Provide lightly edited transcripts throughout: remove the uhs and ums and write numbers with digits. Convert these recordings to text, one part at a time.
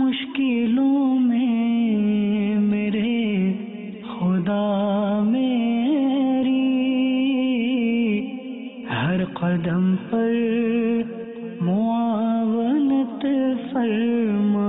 مشکلوں میں میرے خدا میری ہر قدم پر معاونت فرما۔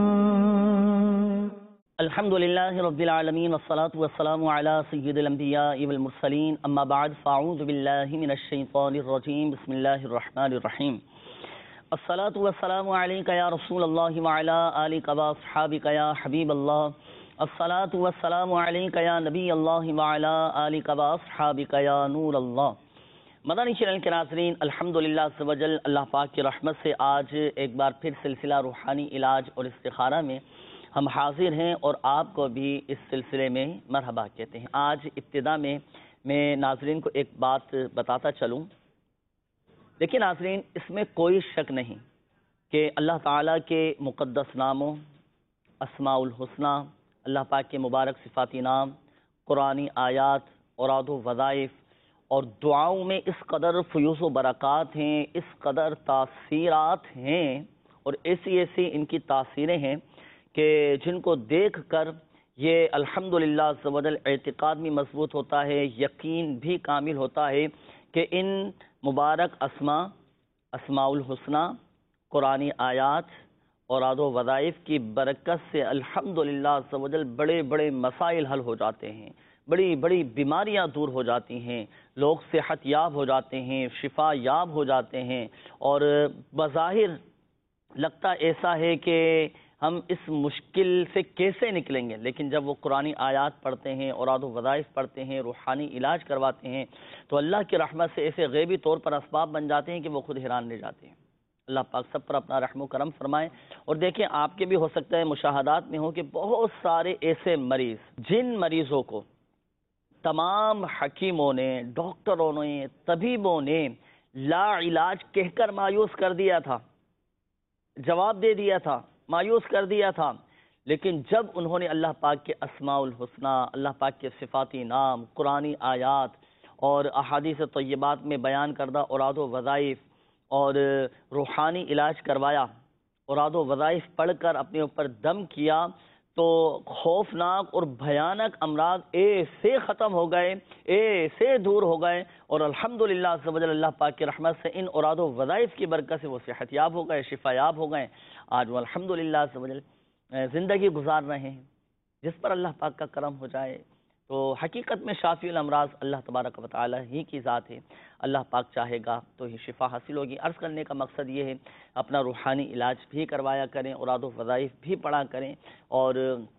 الحمدللہ رب العالمین والصلاة والسلام علی سید الانبیاء والمرسلین، اما بعد فاعوذ باللہ من الشیطان الرجیم، بسم اللہ الرحمن الرحیم۔ الصلاة والسلام علیک یا رسول اللہ وعلی آلک واصحابک یا حبیب اللہ، الصلاة والسلام علیک یا نبی اللہ وعلی آلک واصحابک یا نور اللہ۔ مدنی چینل کے ناظرین، الحمدللہ عز و جل اللہ پاک کی رحمت سے آج ایک بار پھر سلسلہ روحانی علاج اور استخارہ میں ہم حاضر ہیں اور آپ کو بھی اس سلسلے میں مرحبا کہتے ہیں۔ آج ابتدا میں ناظرین کو ایک بات بتاتا چلوں۔ دیکھیں ناظرین، اس میں کوئی شک نہیں کہ اللہ تعالیٰ کے مقدس ناموں، اسماء الحسنہ، اللہ پاک کے مبارک صفاتی نام، قرآنی آیات، اوراد و وظائف اور دعاؤں میں اس قدر فیوز و برکات ہیں، اس قدر تاثیرات ہیں اور ایسی ان کی تاثیریں ہیں کہ جن کو دیکھ کر یہ الحمدللہ عز و جل اعتقاد بھی مضبوط ہوتا ہے، یقین بھی کامل ہوتا ہے کہ ان مبارک اسماء الحسنہ، قرآنی آیات اور اوراد و وظائف کی برکت سے الحمدللہ عز و جل بڑے بڑے مسائل حل ہو جاتے ہیں، بڑی بڑی بیماریاں دور ہو جاتی ہیں، لوگ صحت یاب ہو جاتے ہیں، شفا یاب ہو جاتے ہیں، اور بظاہر لگتا ایسا ہے کہ ہم اس مشکل سے کیسے نکلیں گے، لیکن جب وہ قرآنی آیات پڑھتے ہیں، اوراد و وظائف پڑھتے ہیں، روحانی علاج کرواتے ہیں تو اللہ کی رحمت سے ایسے غیبی طور پر اسباب بن جاتے ہیں کہ وہ خود حیران رہ جاتے ہیں۔ اللہ پاک سب پر اپنا رحم و کرم فرمائے۔ اور دیکھیں، آپ کے بھی ہو سکتا ہے مشاہدات میں ہو کہ بہت سارے ایسے مریض، جن مریضوں کو تمام حکیموں نے، ڈاکٹروں نے، طبیبوں نے لا علاج کہہ کر مایوس کر دیا تھا، جواب دے دیا تھا، مایوس کر دیا تھا، لیکن جب انہوں نے اللہ پاک کے اسماء الحسنہ، اللہ پاک کے صفاتی نام، قرآنی آیات اور احادیث طیبات میں بیان کردہ اوراد و وظائف اور روحانی علاج کروایا، اوراد و وظائف پڑھ کر اپنے اوپر دم کیا، تو خوفناک اور بھیانک امراض ایسے ختم ہو گئے، ایسے دور ہو گئے، اور الحمدللہ عز و جل اللہ پاک کی رحمت سے ان اوراد و وظائف کی برکت سے وہ صحت یاب ہو گئے، شفا یاب ہو گئے۔ آج وہ الحمدللہ عز و جل زندگی گزار رہے ہیں۔ جس پر اللہ پاک کا کرم ہو جائے تو حقیقت میں شافی الامراض اللہ تبارک و تعالی ہی کی ذات ہے۔ اللہ پاک چاہے گا تو ہی شفا حاصل ہوگی۔ عرض کرنے کا مقصد یہ ہے، اپنا روحانی علاج بھی کروایا کریں، اوراد و وظائف بھی پڑھا کریں، اور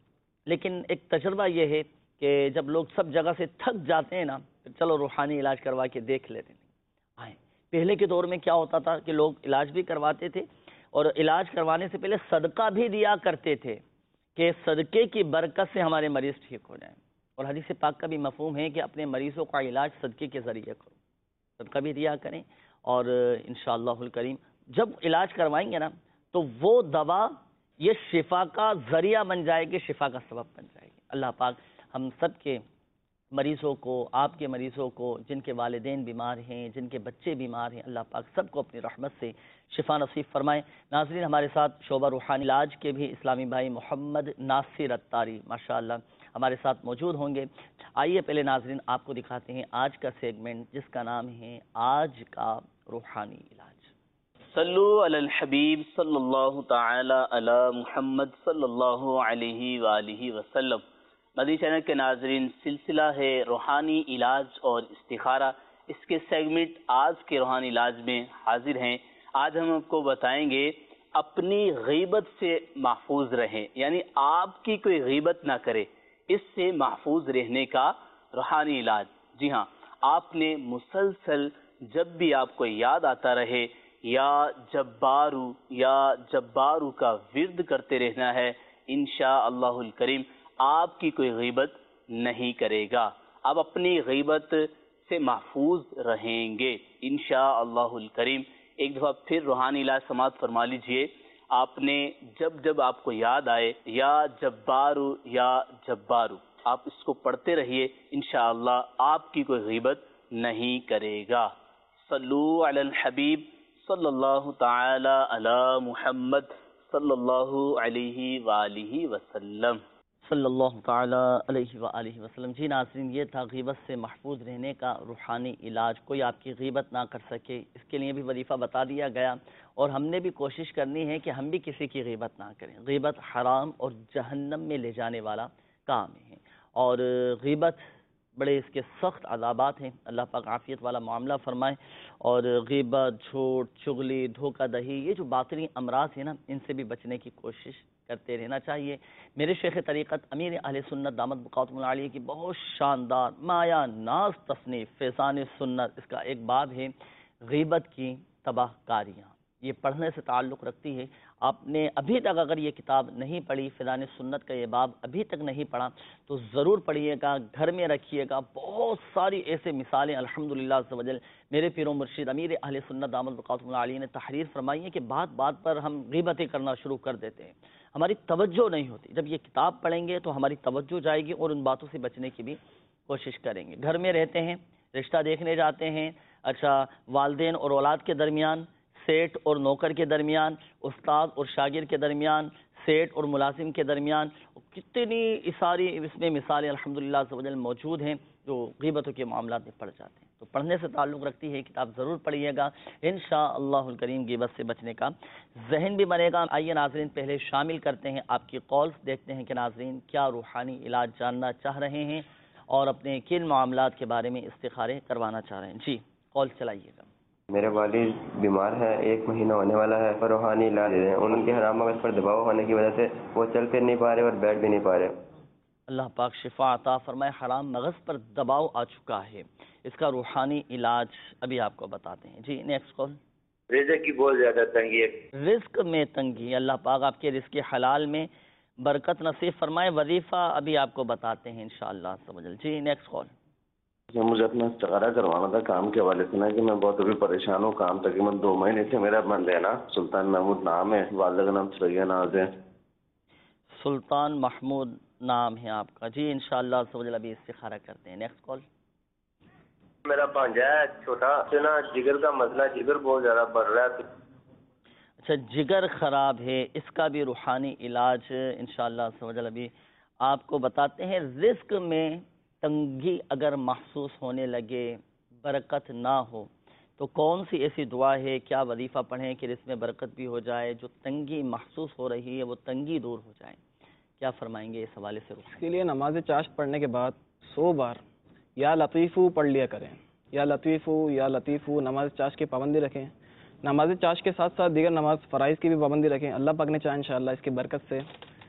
لیکن ایک تجربہ یہ ہے کہ جب لوگ سب جگہ سے تھک جاتے ہیں نا، چلو روحانی علاج کروا کے دیکھ لیتے ہیں۔ پہلے کے دور میں کیا ہوتا تھا کہ لوگ علاج بھی کرواتے تھے اور علاج کروانے سے پہلے صدقہ بھی دیا کرتے تھے کہ صدقے کی برکت سے ہمارے مریض ٹھیک ہو جائیں، اور حدیث پاک کا بھی مفہوم ہے کہ اپنے مریضوں کا علاج صدقے کے ذریعے کرو، صدقہ بھی دیا کریں، اور انشاءاللہ الکریم جب علاج کروائیں گے نا تو وہ دوا یہ شفا کا ذریعہ بن جائے گی، شفا کا سبب بن جائے گی۔ اللہ پاک ہم سب کے مریضوں کو، آپ کے مریضوں کو، جن کے والدین بیمار ہیں، جن کے بچے بیمار ہیں، اللہ پاک سب کو اپنی رحمت سے شفا نصیب فرمائے۔ ناظرین، ہمارے ساتھ شعبہ روحانی علاج کے بھی اسلامی بھائی محمد ناصر اتاری ماشاءاللہ ہمارے ساتھ موجود ہوں گے۔ آئیے پہلے ناظرین آپ کو دکھاتے ہیں آج کا سیگمنٹ، جس کا نام ہے آج کا روحانی علاج۔ صلو علی الحبیب صلی اللہ تعالی علی محمد صلی اللہ علیہ وآلہ وسلم۔ مدنی چینل کے ناظرین، سلسلہ ہے روحانی علاج اور استخارہ، اس کے سیگمنٹ آج کے روحانی علاج میں حاضر ہیں۔ آج ہم آپ کو بتائیں گے اپنی غیبت سے محفوظ رہیں، یعنی آپ کی کوئی غیبت نہ کرے، اس سے محفوظ رہنے کا روحانی علاج۔ جی ہاں، آپ نے مسلسل جب بھی آپ کو یاد آتا رہے یا جبارو کا ورد کرتے رہنا ہے، انشاءاللہ الکریم آپ کی کوئی غیبت نہیں کرے گا، آپ اپنی غیبت سے محفوظ رہیں گے انشاءاللہ الکریم۔ ایک دفعہ پھر روحانی علاج سماعت فرما لیجئے۔ آپ نے جب آپ کو یاد آئے یا جبارو آپ اس کو پڑھتے رہیے، انشاءاللہ آپ کی کوئی غیبت نہیں کرے گا۔ صلو علی الحبیب صلی اللہ تعالی علی محمد صلی اللہ علیہ وآلہ وسلم۔ صلی اللہ تعالی علیہ وآلہ وسلم۔ جی ناظرین، یہ تھا غیبت سے محفوظ رہنے کا روحانی علاج۔ کوئی آپ کی غیبت نہ کر سکے، اس کے لیے بھی وظیفہ بتا دیا گیا، اور ہم نے بھی کوشش کرنی ہے کہ ہم بھی کسی کی غیبت نہ کریں۔ غیبت حرام اور جہنم میں لے جانے والا کام ہے، اور غیبت بڑے اس کے سخت عذابات ہیں۔ اللہ پاک عافیت والا معاملہ فرمائے۔ اور غیبت، جھوٹ، چغلی، دھوکہ دہی، یہ جو باطنی امراض ہیں نا، ان سے بھی بچنے کی کوشش کرتے رہنا چاہیے۔ میرے شیخ طریقت امیر اہل سنت دامت بقاتم العالیہ کی بہت شاندار مایا ناز تصنیف فیضان سنت، اس کا ایک باب ہے غیبت کی تباہ کاریاں، یہ پڑھنے سے تعلق رکھتی ہے۔ آپ نے ابھی تک اگر یہ کتاب نہیں پڑھی، فیضان سنت کا یہ باب ابھی تک نہیں پڑھا، تو ضرور پڑھیے گا، گھر میں رکھیے گا۔ بہت ساری ایسے مثالیں الحمدللہ عز و جل میرے پیر و مرشد امیر اہل سنت دامت بقاتم العالیہ نے تحریر فرمائی ہے کہ بات بات پر ہم غیبتیں کرنا شروع کر دیتے ہیں، ہماری توجہ نہیں ہوتی۔ جب یہ کتاب پڑھیں گے تو ہماری توجہ جائے گی، اور ان باتوں سے بچنے کی بھی کوشش کریں گے۔ گھر میں رہتے ہیں، رشتہ دیکھنے جاتے ہیں، اچھا والدین اور اولاد کے درمیان، سیٹ اور نوکر کے درمیان، استاد اور شاگرد کے درمیان، سیٹ اور ملازم کے درمیان، کتنی ساری اس میں مثالیں الحمدللہ عز و جل موجود ہیں جو غیبتوں کے معاملات میں پڑ جاتے ہیں۔ تو پڑھنے سے تعلق رکھتی ہے کتاب، ضرور پڑھیے گا، انشاءاللہ الکریم غیبت سے بچنے کا ذہن بھی بنے گا۔ آئیے ناظرین، پہلے شامل کرتے ہیں آپ کی کالز، دیکھتے ہیں کہ ناظرین کیا روحانی علاج جاننا چاہ رہے ہیں اور اپنے کن معاملات کے بارے میں استخارے کروانا چاہ رہے ہیں۔ جی کال چلائیے گا۔ میرے والد بیمار ہیں، 1 مہینہ ہونے والا ہے، اور روحانی علاج ہے۔ ان کے حرام مغز پر دباؤ ہونے کی وجہ سے وہ چل پھر نہیں پا رہے اور بیٹھ بھی نہیں پا رہے۔ اللہ پاک شفا عطا فرمائے۔ حرام مغز پر دباؤ آ چکا ہے، اس کا روحانی علاج ابھی آپ کو بتاتے ہیں۔ جی نیکسٹ کال۔ رزق کی بہت زیادہ تنگی ہے۔ رزق میں تنگی، اللہ پاک آپ کے رزق حلال میں برکت نصیب فرمائے۔ وظیفہ ابھی آپ کو بتاتے ہیں انشاءاللہ عز و جل۔ جی نیکسٹ کال۔ مجھے اپنا استخارہ کروانا تھا کام کے حوالے سے، نا کہ میں بہت ابھی پریشان ہوں، کام تقریباً 2 مہینے سے میرا بند ہے نا۔ سلطان محمود نام ہے، والدہ کا نام سریا ناز ہے۔ سلطان محمود نام ہے آپ کا۔ جی انشاءاللہ عز و جل ابھی استخارہ کرتے ہیں۔ Next call. میرا بھانجا ہے چھوٹا، سے نا جگر کا مسئلہ، جگر بہت زیادہ بڑھ رہا ہے۔ اچھا جگر خراب ہے، اس کا بھی روحانی علاج انشاءاللہ عز و جل ابھی آپ کو بتاتے ہیں۔ رزق میں تنگی اگر محسوس ہونے لگے، برکت نہ ہو، تو کون سی ایسی دعا ہے، کیا وظیفہ پڑھیں کہ رزق میں برکت بھی ہو جائے، جو تنگی محسوس ہو رہی ہے وہ تنگی دور ہو جائے؟ کیا فرمائیں گے اس حوالے سے؟ اس کے لیے نماز چاشت پڑھنے کے بعد 100 بار یا لطیفو پڑھ لیا کریں، یا لطیفو یا لطیفو۔ نماز چاشت کی پابندی رکھیں، نماز چاشت کے ساتھ ساتھ دیگر نماز فرائض کی بھی پابندی رکھیں۔ اللہ پاک نے چاہا انشاءاللہ اس کی برکت سے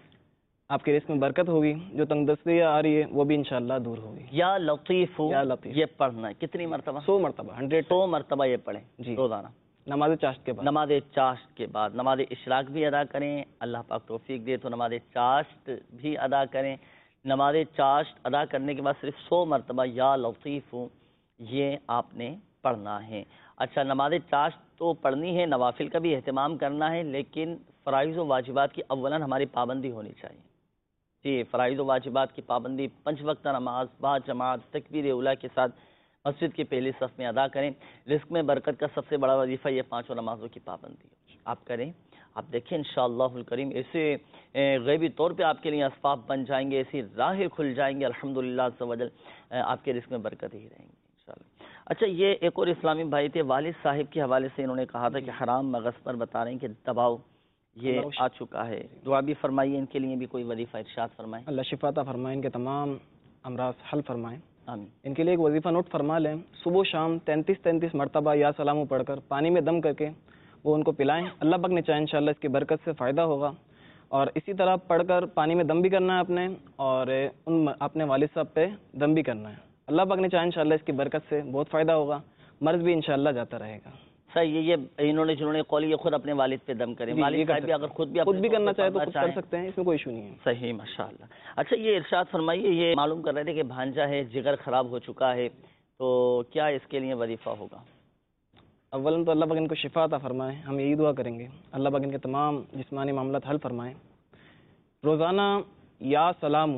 آپ کے رزق میں برکت ہوگی، جو تنگ دستی آ رہی ہے وہ بھی انشاءاللہ دور ہوگی۔ یا لطیفو، یا لطیف، یہ پڑھنا ہے کتنی مرتبہ؟ 100 مرتبہ، 100 مرتبہ یہ پڑھیں جی روزانہ نماز چاشت کے بعد۔ نماز چاشت کے بعد نماز اشراق بھی ادا کریں، اللہ پاک توفیق دے تو نماز چاشت بھی ادا کریں۔ نماز چاشت ادا کرنے کے بعد صرف 100 مرتبہ یا لطیف یہ آپ نے پڑھنا ہے۔ اچھا نماز چاشت تو پڑھنی ہے، نوافل کا بھی اہتمام کرنا ہے، لیکن فرائض و واجبات کی اولاً ہماری پابندی ہونی چاہیے۔ جی فرائض و واجبات کی پابندی، 5 وقت نماز با جماعت تکبیر اولیٰ کے ساتھ مسجد کی پہلی صف میں ادا کریں۔ رزق میں برکت کا سب سے بڑا وظیفہ یہ 5 نمازوں کی پابندی آپ کریں۔ آپ دیکھیں انشاءاللہ الکریم ایسے غیبی طور پہ آپ کے لیے اسباب بن جائیں گے، ایسی راہیں کھل جائیں گے الحمدللہ عز و جل، آپ کے رزق میں برکت ہی رہیں گی انشاءاللہ۔ اچھا یہ ایک اور اسلامی بھائی تھے، والد صاحب کے حوالے سے انہوں نے کہا تھا کہ حرام مغز پر بتا رہے ہیں کہ دباؤ یہ آ چکا ہے، دعا بھی فرمائیے، ان کے لیے بھی کوئی وظیفہ ارشاد فرمائیں۔ اللہ شفا عطا فرمائیں، ان کے تمام امراض حل فرمائیں۔ آمین۔ ان کے لیے ایک وظیفہ نوٹ فرما لیں، صبح و شام 33 مرتبہ یا سلام پڑھ کر پانی میں دم کر کے وہ ان کو پلائیں۔ اللہ پاک نے چاہا انشاءاللہ اس کی برکت سے فائدہ ہوگا۔ اور اسی طرح پڑھ کر پانی میں دم بھی کرنا ہے اپنے، اور اپنے والد صاحب پہ دم بھی کرنا ہے۔ اللہ پاک نے چاہا انشاءاللہ اس کی برکت سے بہت فائدہ ہوگا، مرض بھی انشاءاللہ جاتا رہے گا۔ صحیح، یہ انہوں نے قول یہ خود اپنے والد پہ دم کریں، والد صاحب بھی اگر خود بھی کرنا چاہے تو خود کر سکتے ہیں، اس میں کوئی ایشو نہیں ہے۔ صحیح ماشاءاللہ۔ اچھا یہ ارشاد فرمائیے، یہ معلوم کر رہے تھے کہ بھانجا ہے، جگر خراب ہو چکا ہے، تو کیا اس کے لیے وظیفہ ہوگا؟ اولاً تو اللہ پاک ان کو شفا عطا فرمائے، ہم یہی دعا کریں گے اللہ پاک ان کے تمام جسمانی معاملات حل فرمائیں۔ روزانہ یا سلام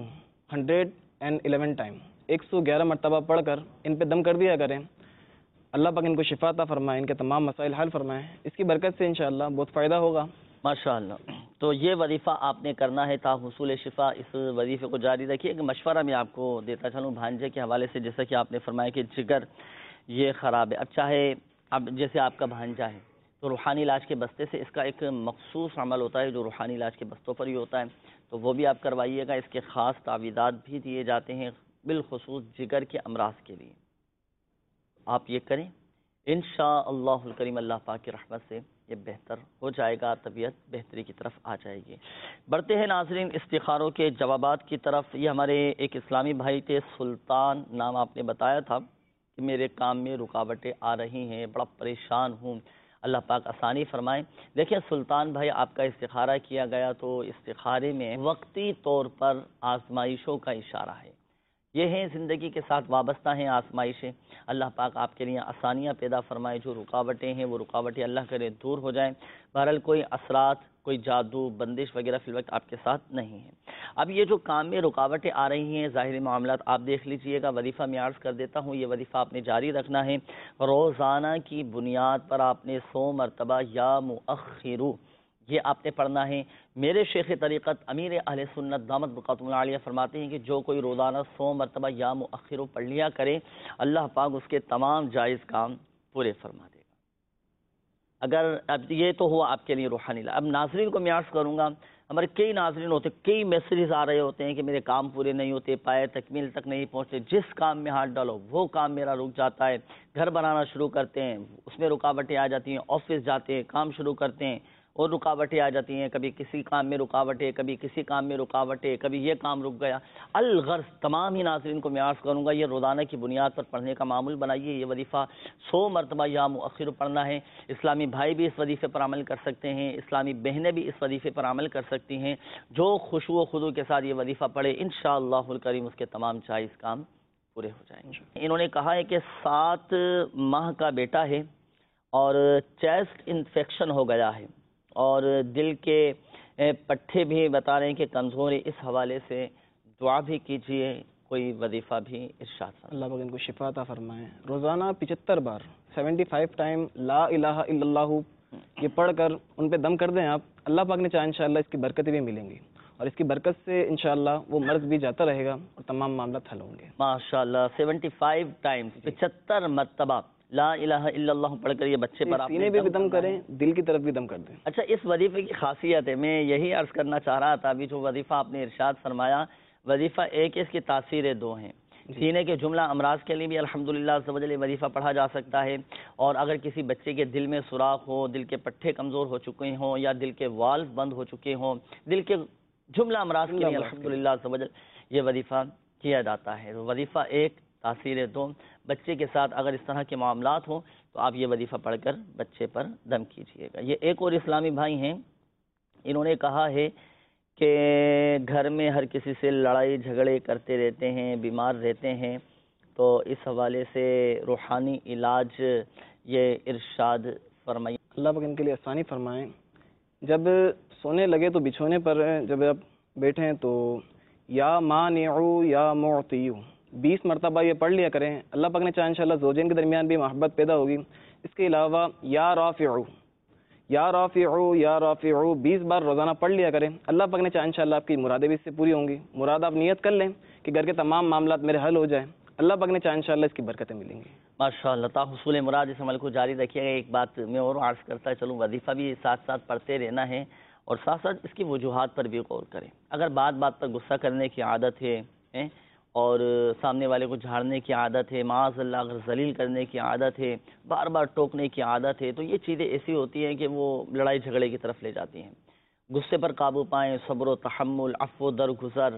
111 ٹائم 111 مرتبہ پڑھ کر ان پہ دم کر دیا کریں۔ اللہ پاک ان کو شفا عطا فرمائے، ان کے تمام مسائل حل فرمائیں، اس کی برکت سے انشاءاللہ بہت فائدہ ہوگا۔ ماشاءاللہ. تو یہ وظیفہ آپ نے کرنا ہے تا حصول شفا. اس وظیفے کو جاری رکھیے. ایک مشورہ میں آپ کو دیتا چلوں بھانجے کے حوالے سے، جیسا کہ آپ نے فرمایا کہ جگر یہ خراب ہے. اب چاہے اب جیسے آپ کا بھانجا ہے تو روحانی علاج کے بستے سے اس کا ایک مخصوص عمل ہوتا ہے جو روحانی علاج کے بستوں پر ہی ہوتا ہے، تو وہ بھی آپ کروائیے گا. اس کے خاص تعویذات بھی دیے جاتے ہیں بالخصوص جگر کے امراض کے لیے. آپ یہ کریں انشاءاللہ الکریم. اللہ پاک کی رحمت سے یہ بہتر ہو جائے گا، طبیعت بہتری کی طرف آ جائے گی. بڑھتے ہیں ناظرین استخاروں کے جوابات کی طرف. یہ ہمارے ایک اسلامی بھائی تھے، سلطان نام آپ نے بتایا تھا کہ میرے کام میں رکاوٹیں آ رہی ہیں، بڑا پریشان ہوں، اللہ پاک آسانی فرمائیں. دیکھیں سلطان بھائی، آپ کا استخارہ کیا گیا تو استخارے میں وقتی طور پر آزمائشوں کا اشارہ ہے. یہ ہیں زندگی کے ساتھ وابستہ ہیں آزمائشیں. اللہ پاک آپ کے لیے آسانیاں پیدا فرمائے. جو رکاوٹیں ہیں وہ رکاوٹیں اللہ کرے دور ہو جائیں. بہرحال کوئی اثرات، کوئی جادو بندش وغیرہ فی الوقت آپ کے ساتھ نہیں ہے. اب یہ جو کام میں رکاوٹیں آ رہی ہیں، ظاہری معاملات آپ دیکھ لیجئے گا. وظیفہ میں عرض کر دیتا ہوں، یہ وظیفہ آپ نے جاری رکھنا ہے. روزانہ کی بنیاد پر آپ نے 100 مرتبہ یا مؤخرو یہ آپ نے پڑھنا ہے. میرے شیخ طریقت امیر اہل سنت دامت برکاتہم العالیہ فرماتے ہیں کہ جو کوئی روزانہ 100 مرتبہ یا مؤخرو پڑھ لیا کرے، اللہ پاک اس کے تمام جائز کام پورے فرما دے گا. اگر اب یہ تو ہوا آپ کے لیے روحانی. اب ناظرین کو میں عرض کروں گا، ہمارے کئی ناظرین ہوتے، کئی میسیجز آ رہے ہوتے ہیں کہ میرے کام پورے نہیں ہوتے، پائے تکمیل تک نہیں پہنچتے، جس کام میں ہاتھ ڈالو وہ کام میرا رک جاتا ہے. گھر بنانا شروع کرتے ہیں، اس میں رکاوٹیں آ جاتی ہیں. آفس جاتے ہیں، کام شروع کرتے ہیں اور رکاوٹیں آ جاتی ہیں. کبھی کسی کام میں رکاوٹیں، کبھی کسی کام میں رکاوٹیں، کبھی یہ کام رک گیا. الغرض تمام ہی ناظرین کو میں عرض کروں گا، یہ روزانہ کی بنیاد پر پڑھنے کا معمول بنائیے. یہ وظیفہ 100 مرتبہ یا مؤخر پڑھنا ہے. اسلامی بھائی بھی اس وظیفے پر عمل کر سکتے ہیں، اسلامی بہنیں بھی اس وظیفے پر عمل کر سکتی ہیں. جو خشوع و خضوع کے ساتھ یہ وظیفہ پڑھے انشاءاللہ الکریم اس کے تمام جائز کام پورے ہو جائیں گے. انہوں نے کہا ہے کہ 7 ماہ کا بیٹا ہے اور چیسٹ انفیکشن ہو گیا ہے اور دل کے پٹھے بھی بتا رہے ہیں کہ کمزور ہے. اس حوالے سے دعا بھی کیجیے، کوئی وظیفہ بھی ارشاد فرمائیں. اللہ پاک ان کو شفا عطا فرمائے. روزانہ 75 بار 75 ٹائم لا الہ الا اللہ یہ پڑھ کر ان پہ دم کر دیں آپ. اللہ پاک نے چاہا انشاءاللہ اس کی برکتیں بھی ملیں گی اور اس کی برکت سے انشاءاللہ وہ مرض بھی جاتا رہے گا اور تمام معاملات حل ہوں گے. ماشاءاللہ 75 ٹائمز 75 مرتبہ لا الہ الا اللہ پڑھ کر یہ بچے پر آپ سینے پہ بھی دم کریں، دل کی طرف بھی دم کر دیں. اچھا، اس وظیفے کی خاصیت ہے، میں یہی عرض کرنا چاہ رہا تھا. ابھی جو وظیفہ آپ نے ارشاد فرمایا، وظیفہ ایک، اس کی تاثیریں 2 ہیں. سینے کے جملہ امراض کے لیے بھی الحمدللہ عز و جل وظیفہ پڑھا جا سکتا ہے. اور اگر کسی بچے کے دل میں سوراخ ہو، دل کے پٹھے کمزور ہو چکے ہوں یا دل کے والز بند ہو چکے ہوں، دل کے جملہ امراض کے لیے الحمدللہ عز و جل یہ وظیفہ کیا جاتا ہے. وظیفہ 1، تاثیر 2. بچے کے ساتھ اگر اس طرح کے معاملات ہوں تو آپ یہ وظیفہ پڑھ کر بچے پر دم کیجیے گا. یہ ایک اور اسلامی بھائی ہیں، انہوں نے کہا ہے کہ گھر میں ہر کسی سے لڑائی جھگڑے کرتے رہتے ہیں، بیمار رہتے ہیں، تو اس حوالے سے روحانی علاج یہ ارشاد فرمائیے. اللہ پاک ان کے لیے آسانی فرمائیں. جب سونے لگے تو بچھونے پر جب آپ بیٹھیں تو یا مانعو یا معطیو 20 مرتبہ یہ پڑھ لیا کریں. اللہ پاک نے چاہا انشاءاللہ زوجین کے درمیان بھی محبت پیدا ہوگی. اس کے علاوہ یا رافعو یا رافعو یا رافعو 20 بار روزانہ پڑھ لیا کریں. اللہ پاک نے چاہا انشاءاللہ آپ کی مرادیں بھی اس سے پوری ہوں گی. مراد آپ نیت کر لیں کہ گھر کے تمام معاملات میرے حل ہو جائیں. اللہ پاک نے چاہا انشاءاللہ اس کی برکتیں ملیں گی. ماشاءاللہ. تا حصول مراد اس عمل کو جاری رکھیے گا. ایک بات میں اور عرض کرتا چلوں، وظیفہ بھی ساتھ ساتھ پڑھتے رہنا ہے اور ساتھ ساتھ اس کی وجوہات پر بھی غور کریں. اگر بات بات پر غصہ کرنے کی عادت ہے اور سامنے والے کو جھاڑنے کی عادت ہے، معاذ اللہ اگر ذلیل کرنے کی عادت ہے، بار بار ٹوکنے کی عادت ہے، تو یہ چیزیں ایسی ہوتی ہیں کہ وہ لڑائی جھگڑے کی طرف لے جاتی ہیں. غصے پر قابو پائیں، صبر و تحمل، عفو و درگزر،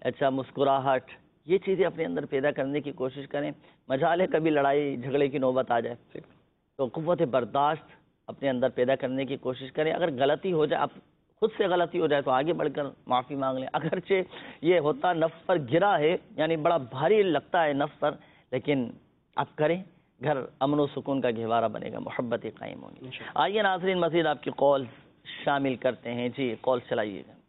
مسکراہٹ، یہ چیزیں اپنے اندر پیدا کرنے کی کوشش کریں. مجال ہے کبھی لڑائی جھگڑے کی نوبت آ جائے تو قوت برداشت اپنے اندر پیدا کرنے کی کوشش کریں. اگر غلطی ہو جائے، آپ خود سے غلطی ہو جائے تو آگے بڑھ کر معافی مانگ لیں. اگرچہ یہ ہوتا نفس پر گرا ہے، یعنی بڑا بھاری لگتا ہے نفس پر، لیکن آپ کریں، گھر امن و سکون کا گہوارہ بنے گا، محبت قائم ہوگی. آئیے ناظرین مزید آپ کی کال شامل کرتے ہیں. جی کال چلائیے گا.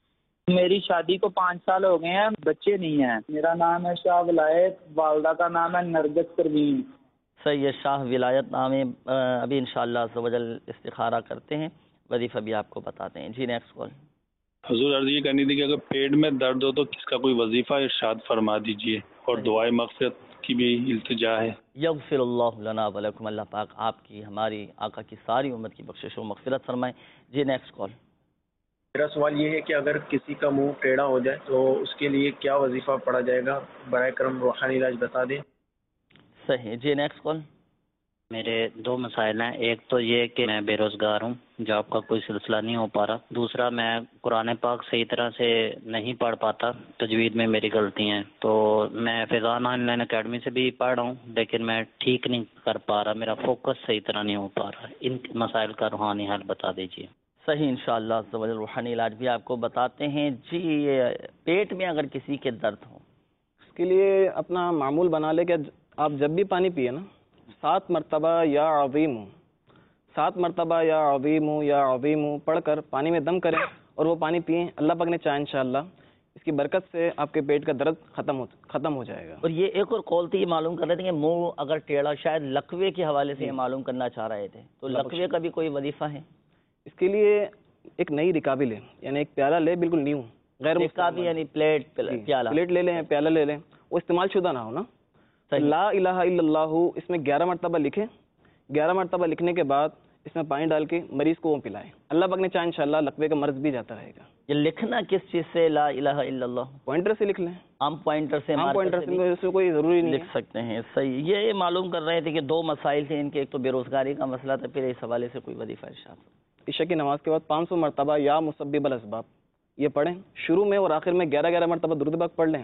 میری شادی کو 5 سال ہو گئے ہیں، بچے نہیں ہیں. میرا نام ہے شاہ ولایت، والدہ کا نام ہے نرگس پروین. صحیح ہے، شاہ ولایت نام ہے. ابھی انشاءاللہ عز و جل استخارہ کرتے ہیں. वजीफ़ा भी आपको बताते हैं। जी नेक्स्ट कॉल। हुजूर अर्ज़ ये करनी थी कि अगर पेट में दर्द हो तो किसका कोई वजीफ़ा इरशाद फरमा दीजिए, और दुआए मग़फ़िरत की भी इल्तिजा है। यग़फ़िरुल्लाहु लना व लकुम, अल्लाह पाक आपकी हमारी आका की सारी उम्मत की बख्शिश व मग़फ़िरत फरमाए। जी नेक्स्ट कॉल। मेरा सवाल ये है कि अगर किसी का मुंह टेढ़ा हो जाए तो उसके लिए क्या वजीफ़ा पढ़ा जाएगा, बराए करम रूहानी इलाज बता दें। सही। जी नेक्स्ट कॉल। मेरे दो मसाइल हैं। एक तो ये कि मैं बेरोज़गार हूँ, जॉब का कोई सिलसिला नहीं हो पा रहा। दूसरा, मैं कुरान पाक सही तरह से नहीं पढ़ पाता, तजवीद में मेरी गलती हैं। तो मैं फैज़ान ऑनलाइन एकेडमी से भी पढ़ रहा हूँ, लेकिन मैं ठीक नहीं कर पा रहा, मेरा फोकस सही तरह नहीं हो पा रहा। इन मसाइल का रूहानी हल बता दीजिए। सही, इंशाअल्लाह अज़्ज़ा रूहानी इलाज भी आपको बताते हैं। जी, ये पेट में अगर किसी के दर्द हो, इसके लिए अपना मामूल बना ले कि आप जब भी पानी पिए ना, 7 मरतबा या अज़ीमु, 7 मरतबा या अज़ीमु या अज़ीमु पढ़ कर पानी में दम करें और वो पानी पिएं। अल्लाह पाक ने चाहे इंशाअल्लाह इसकी बरकत से आपके पेट का दर्द ख़त्म हो जाएगा। और ये एक और कॉल थी, ये मालूम कर रहे थे कि मुंह अगर टेढ़ा, शायद लकवे के हवाले से ये मालूम करना चाह रहे थे, तो लकवे का भी कोई वजीफ़ा है? इसके लिए एक नई रिकाबी ले, यानी एक प्याला ले, बिल्कुल न्यू, गैर रिकाबी यानी प्याला प्लेट ले लें, प्याला ले लें, वो इस्तेमाल शुदा ना हो ना। ला इलाहा इल्लल्लाहु इसमें 11 मरतबा लिखें। 11 मरतबा लिखने के बाद इसमें पानी डाल के मरीज को वो पिलाएं। अल्लाह पाक ने चाहे इंशाअल्लाह लकवे का मर्ज भी जाता रहेगा। ये लिखना किस चीज़ से, ला इलाहा इल्लल्लाह? पॉइंटर से लिख लें। आम पॉइंटर से, इसमें कोई ज़रूरी नहीं लिख सकते हैं। सही। ये मालूम कर रहे थे कि 2 मसाइल थे इनके, एक तो बेरोज़गारी का मसला था, फिर इस हवाले से कोई वजीफ़ा इरशाद। इशा की नमाज के बाद 500 मरतबा या मुसब्बिबल असबाब ये पढ़ें। शुरू में और आखिर में 11-11 मरतबा दुरूद पाक पढ़ लें।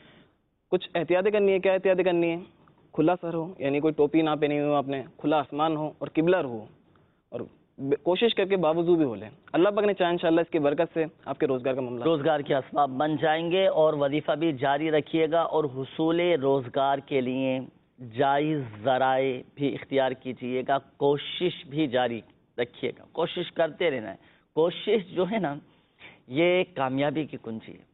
कुछ एहतियातें करनी है। क्या एहतियातें करनी है? खुला सर हो, यानी कोई टोपी ना पहनी हो आपने, खुला आसमान हो और किबला हो, और कोशिश करके बावजूद भी हो लें। अल्लाह पाक ने चाहे इंशाअल्लाह इसकी बरकत से आपके रोज़गार का मामला, रोज़गार के असबाब बन जाएंगे। और वजीफ़ा भी जारी रखिएगा, और हुसूले रोज़गार के लिए जायज़ ज़राए भी इख्तियार कीजिएगा, कोशिश भी जारी रखिएगा, कोशिश करते रहना है। कोशिश जो है ना, ये कामयाबी की कुंजी है।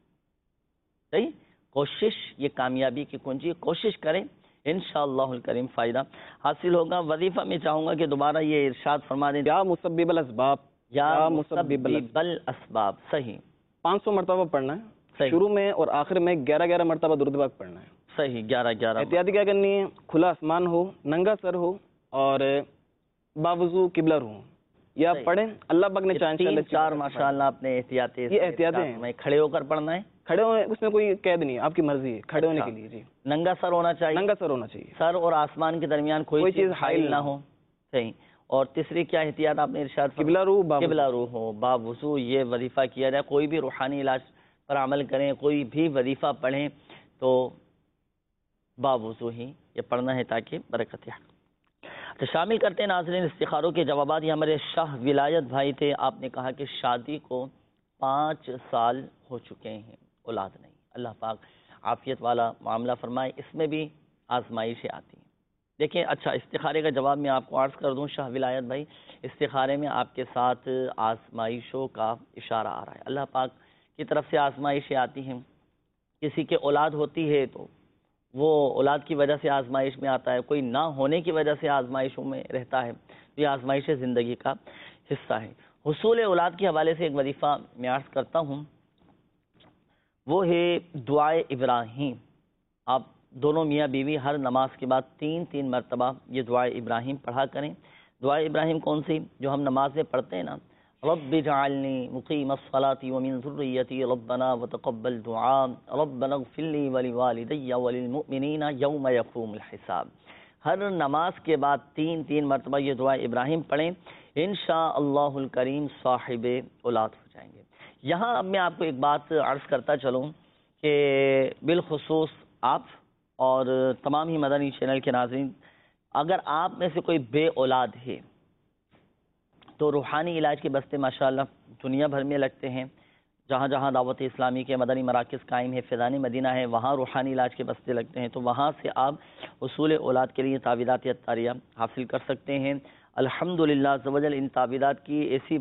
सही, कोशिश ये कामयाबी की कुंजी है। कोशिश करें, इंशाअल्लाहुल करीम फ़ायदा हासिल होगा। वजीफ़ा में चाहूँगा कि दोबारा ये इरशाद फरमा दें, या मुसब्बिबल असबाब, या मुसब्बिबल असबाब। सही, 500 मरतबा पढ़ना है। शुरू में और आखिर में 11-11 मरतबा दुरूद पाक पढ़ना है। सही, 11-11। एहतियाती क्या करनी है? खुला आसमान हो, नंगा सर हो और बावजू किबला हो, या पढ़ें। अल्लाह पाक ने चाहे 3-4 माशाअल्लाह अपने एहतियातें, ये एहतियातें हैं। खड़े होकर पढ़ना है। खड़े होने, उसमें कोई कैद नहीं है, आपकी मर्जी है खड़े होने के लिए। जी, नंगा सर होना चाहिए। नंगा सर होना चाहिए। सर और आसमान के दरमियान कोई चीज़ हाइल ना हो। सही। और तीसरी क्या एहतियात आपने इरशाद? किबला रू हो, बावुज़ू ये वजीफ़ा किया जाए। कोई भी रूहानी इलाज पर अमल करें, कोई भी वजीफ़ा पढ़ें तो बावुज़ू ही ये पढ़ना है ताकि बरकत है। तो शामिल करते हैं नाज़रीन इस्तिखारों के जवाबात। ये हमारे शाह विलायत भाई थे। आपने कहा कि शादी को 5 साल हो चुके हैं, औलाद नहीं। अल्लाह पाक आफियत वाला मामला फरमाए। इसमें भी आजमाइशें आती हैं। देखिए, अच्छा, इस्तिखारे का जवाब मैं आपको अर्ज़ कर दूं शाह विलायत भाई, इस्तिखारे में आपके साथ आजमाइशों का इशारा आ रहा है। अल्लाह पाक की तरफ से आजमाइशें आती हैं। किसी के औलाद होती है तो वो औलाद की वजह से आजमाइश में आता है, कोई ना होने की वजह से आजमाइशों में रहता है। तो ये आजमाइशें ज़िंदगी का हिस्सा है। हुसूल औलाद के हवाले से एक वजीफ़ा मैं अर्ज़ करता हूँ, वो है दुआए इब्राहीम। आप दोनों मियाँ बीवी हर नमाज के बाद 3-3 मरतबा ये दुआए इब्राहीम पढ़ा करें। दुआए इब्राहीम कौन सी? जो हम नमाज में पढ़ते हैं ना, रब्बि जअलनी मुक़ीमस्सलाति व मिन ज़ुर्रिय्यती रब्बना व तक़ब्बल दुआ रब्बना इग़फ़िरली व लिवालिदैया व लिलमुमिनीना यौम यक़ूमुल हिसाब। हर नमाज के बाद 3-3 मरतबा ये दुआ इब्राहीम पढ़ें, इंशाअल्लाहुल करीम साहिबे औलाद हो जाएंगे। यहाँ अब मैं आपको एक बात अर्ज़ करता चलूँ कि बिलखुसूस आप और तमाम ही मदनी चैनल के नाज़रीन, अगर आप में से कोई बे औलाद है तो रूहानी इलाज के बस्ते माशाअल्लाह दुनिया भर में लगते हैं। जहाँ जहाँ दावत इस्लामी के मदनी मराकज़ कायम है, फ़ैज़ान मदीना है, वहाँ रूहानी इलाज के बस्ते लगते हैं। तो वहाँ से आप उसूल औलाद के लिए तावीज़ात अत्तारिया हासिल कर सकते हैं। अल्हम्दुलिल्लाह ज़वजल इन तावीज़ात की ऐसी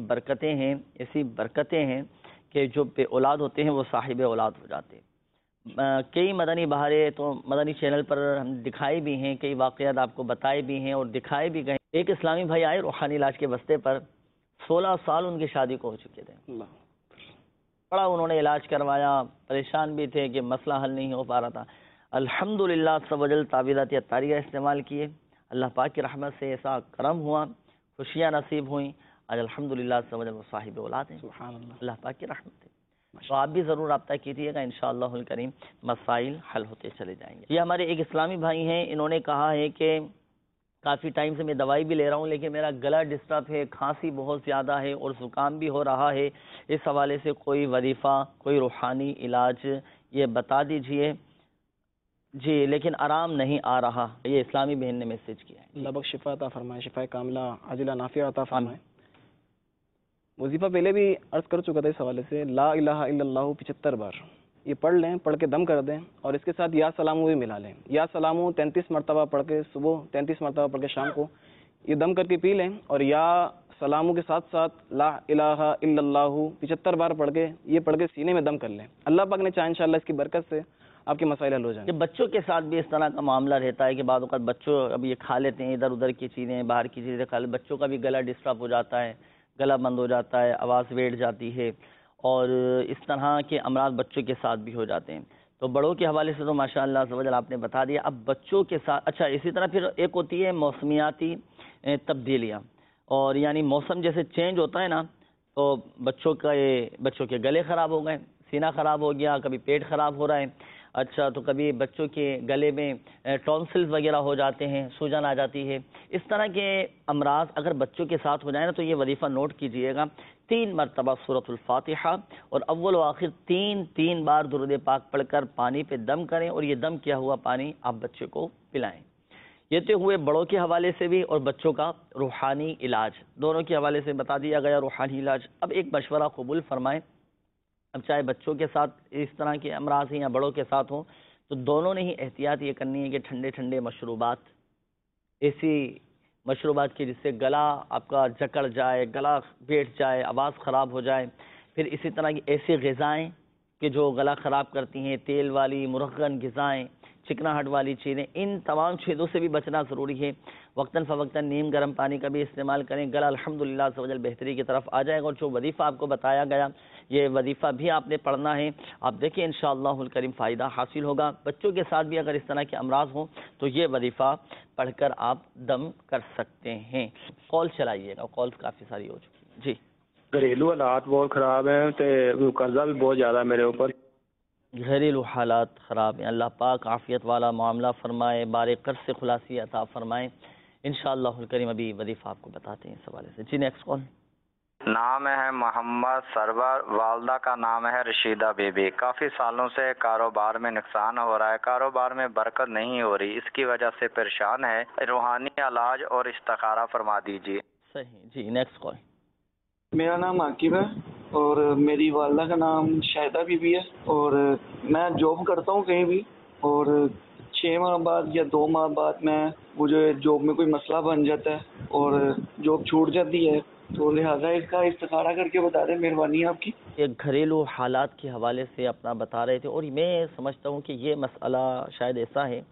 बरकतें हैं कि जो बे औलाद होते हैं वो साहिब औलाद हो जाते हैं। कई मदनी बहारे तो मदनी चैनल पर हम दिखाए भी हैं, कई वाक़यात आपको बताए भी हैं और दिखाए भी गए। एक इस्लामी भाई आए रूहानी इलाज के बस्ते पर, 16 سال ان کی شادی کو ہو چکے تھے، بڑا انہوں نے علاج کروایا، پریشان بھی تھے کہ مسئلہ حل نہیں ہو پا رہا تھا۔ الحمدللہ سب وجل تعویذات اطاریہ استعمال کیے، اللہ پاک کی رحمت سے ایسا کرم ہوا، خوشیاں نصیب ہوئیں، آج الحمدللہ سب وجل وہ صاحب اولاد ہیں، سبحان اللہ، اللہ پاک کی رحمت ہے۔ تو آپ بھی ضرور رابطہ کیجیے گا، انشاءاللہ الکریم مسائل حل ہوتے چلے جائیں گے۔ یہ ہمارے ایک اسلامی بھائی ہیں، انہوں نے کہا ہے کہ کافی ٹائم سے میں دوائی بھی لے رہا ہوں لیکن میرا گلا ڈسٹرب ہے، کھانسی بہت زیادہ ہے اور زکام بھی ہو رہا ہے، اس حوالے سے کوئی وظیفہ، کوئی روحانی علاج یہ بتا دیجئے جی، لیکن آرام نہیں آ رہا۔ یہ اسلامی بہن نے میسج کیا ہے۔ اللہ بخش شفا عطا فرمائے، شفا کاملہ عاجلہ نافعہ عطا فرمائے۔ وظیفہ پہلے بھی عرض کر چکا تھا اس حوالے سے، لا الہ الا اللہ 75 بار یہ پڑھ لیں، پڑھ کے دم کر دیں، اور اس کے ساتھ یا سلامو بھی ملا لیں۔ یا سلامو 33 مرتبہ پڑھ کے صبح، 33 مرتبہ پڑھ کے شام کو یہ دم کر کے پی لیں، اور یا سلامو کے ساتھ ساتھ لا الہ الا اللہ 75 بار پڑھ کے سینے میں دم کر لیں۔ اللہ پاک نے چاہا انشاءاللہ اس کی برکت سے آپ کے مسائل حل ہو جائیں۔ کہ بچوں کے ساتھ بھی اس طرح کا معاملہ رہتا ہے کہ بعض اوقات بچوں اب یہ کھا لیتے ہیں ادھر ادھر کی چیزیں، باہر کی چیزیں کھا لیتے، بچوں کا بھی گلا ڈسٹرب ہو جاتا ہے، گلا بند ہو جاتا ہے، آواز بیٹھ جاتی ہے، اور اس طرح کے امراض بچوں کے ساتھ بھی ہو جاتے ہیں۔ تو بڑوں کے حوالے سے تو ماشاءاللہ سبحان آپ نے بتا دیا۔ اب بچوں کے ساتھ اچھا اسی طرح پھر ایک ہوتی ہے موسمیاتی تبدیلیاں، اور یعنی موسم جیسے چینج ہوتا ہے نا، تو بچوں کے گلے خراب ہو گئے، سینہ خراب ہو گیا، کبھی پیٹ خراب ہو رہا ہے، اچھا تو کبھی بچوں کے گلے میں ٹونسلز وغیرہ ہو جاتے ہیں، سوجن آ جاتی ہے، اس طرح کے امراض اگر بچوں کے ساتھ ہو جائیں نا تو یہ وظیفہ نوٹ کیجئے گا، 3 مرتبہ سورۃ الفاتحہ اور اول و آخر 3 بار درود پاک پڑھ کر پانی پہ دم کریں، اور یہ دم کیا ہوا پانی آپ بچے کو پلائیں۔ یہ تو ہوئے بڑوں کے حوالے سے بھی، اور بچوں کا روحانی علاج دونوں کے حوالے سے بتا دیا گیا روحانی علاج۔ اب ایک مشورہ قبول فرمائیں، اب چاہے بچوں کے ساتھ اس طرح کے امراض ہیں یا بڑوں کے ساتھ ہوں، تو دونوں نے ہی احتیاط یہ کرنی ہے کہ ٹھنڈے مشروبات، ایسی مشروبات کی جس سے گلا آپ کا جکڑ جائے، گلا بیٹھ جائے، آواز خراب ہو جائے، پھر اسی طرح کی ایسی غذائیں کہ جو گلا خراب کرتی ہیں، تیل والی مرغن غذائیں، چکناہٹ والی چیزیں، ان تمام چیزوں سے بھی بچنا ضروری ہے۔ وقتاً فوقتاً نیم گرم پانی کا بھی استعمال کریں، گلا الحمدللہ سوجل بہتری کی طرف آ جائے گا۔ اور جو وظیفہ آپ کو بتایا گیا یہ وظیفہ بھی آپ نے پڑھنا ہے، آپ دیکھیں انشاءاللہ الکریم فائدہ حاصل ہوگا۔ بچوں کے ساتھ بھی اگر اس طرح کے امراض ہوں تو یہ وظیفہ پڑھ کر آپ دم کر سکتے ہیں۔ کال چلائیے گا، کالز کافی ساری ہو چکی ہیں جی۔ گھریلو حالات بہت خراب ہیں تے قرضہ بھی بہت زیادہ ہے میرے اوپر۔ گھریلو حالات خراب ہیں، اللہ پاک عافیت والا معاملہ فرمائے، بارے قرض سے خلاصی عطا فرمائے انشاءاللہ الکریم۔ ابھی وظیفہ آپ کو بتاتے ہیں اس حوالے سے جی۔ نیکسٹ کال۔ نام ہے محمد سرور، والدہ کا نام ہے رشیدہ بی بی۔ کافی سالوں سے کاروبار میں نقصان ہو رہا ہے، کاروبار میں برکت نہیں ہو رہی، اس کی وجہ سے پریشان ہے، روحانی علاج اور استخارہ فرما دیجیے۔ صحیح جی۔ Next call. میرا نام عاقب ہے اور میری والدہ کا نام شاہدہ بی بی ہے، اور میں جاب کرتا ہوں کہیں بھی، اور 6 ماہ بعد یا 2 ماہ بعد مجھے جاب میں کوئی مسئلہ بن جاتا ہے اور جاب چھوٹ جاتی ہے، تو لہٰذا اس کا استخارہ کر کے بتا دیں، مہربانی آپ کی۔ یہ گھریلو حالات کے حوالے سے اپنا بتا رہے تھے، اور میں سمجھتا ہوں کہ یہ مسئلہ شاید ایسا ہے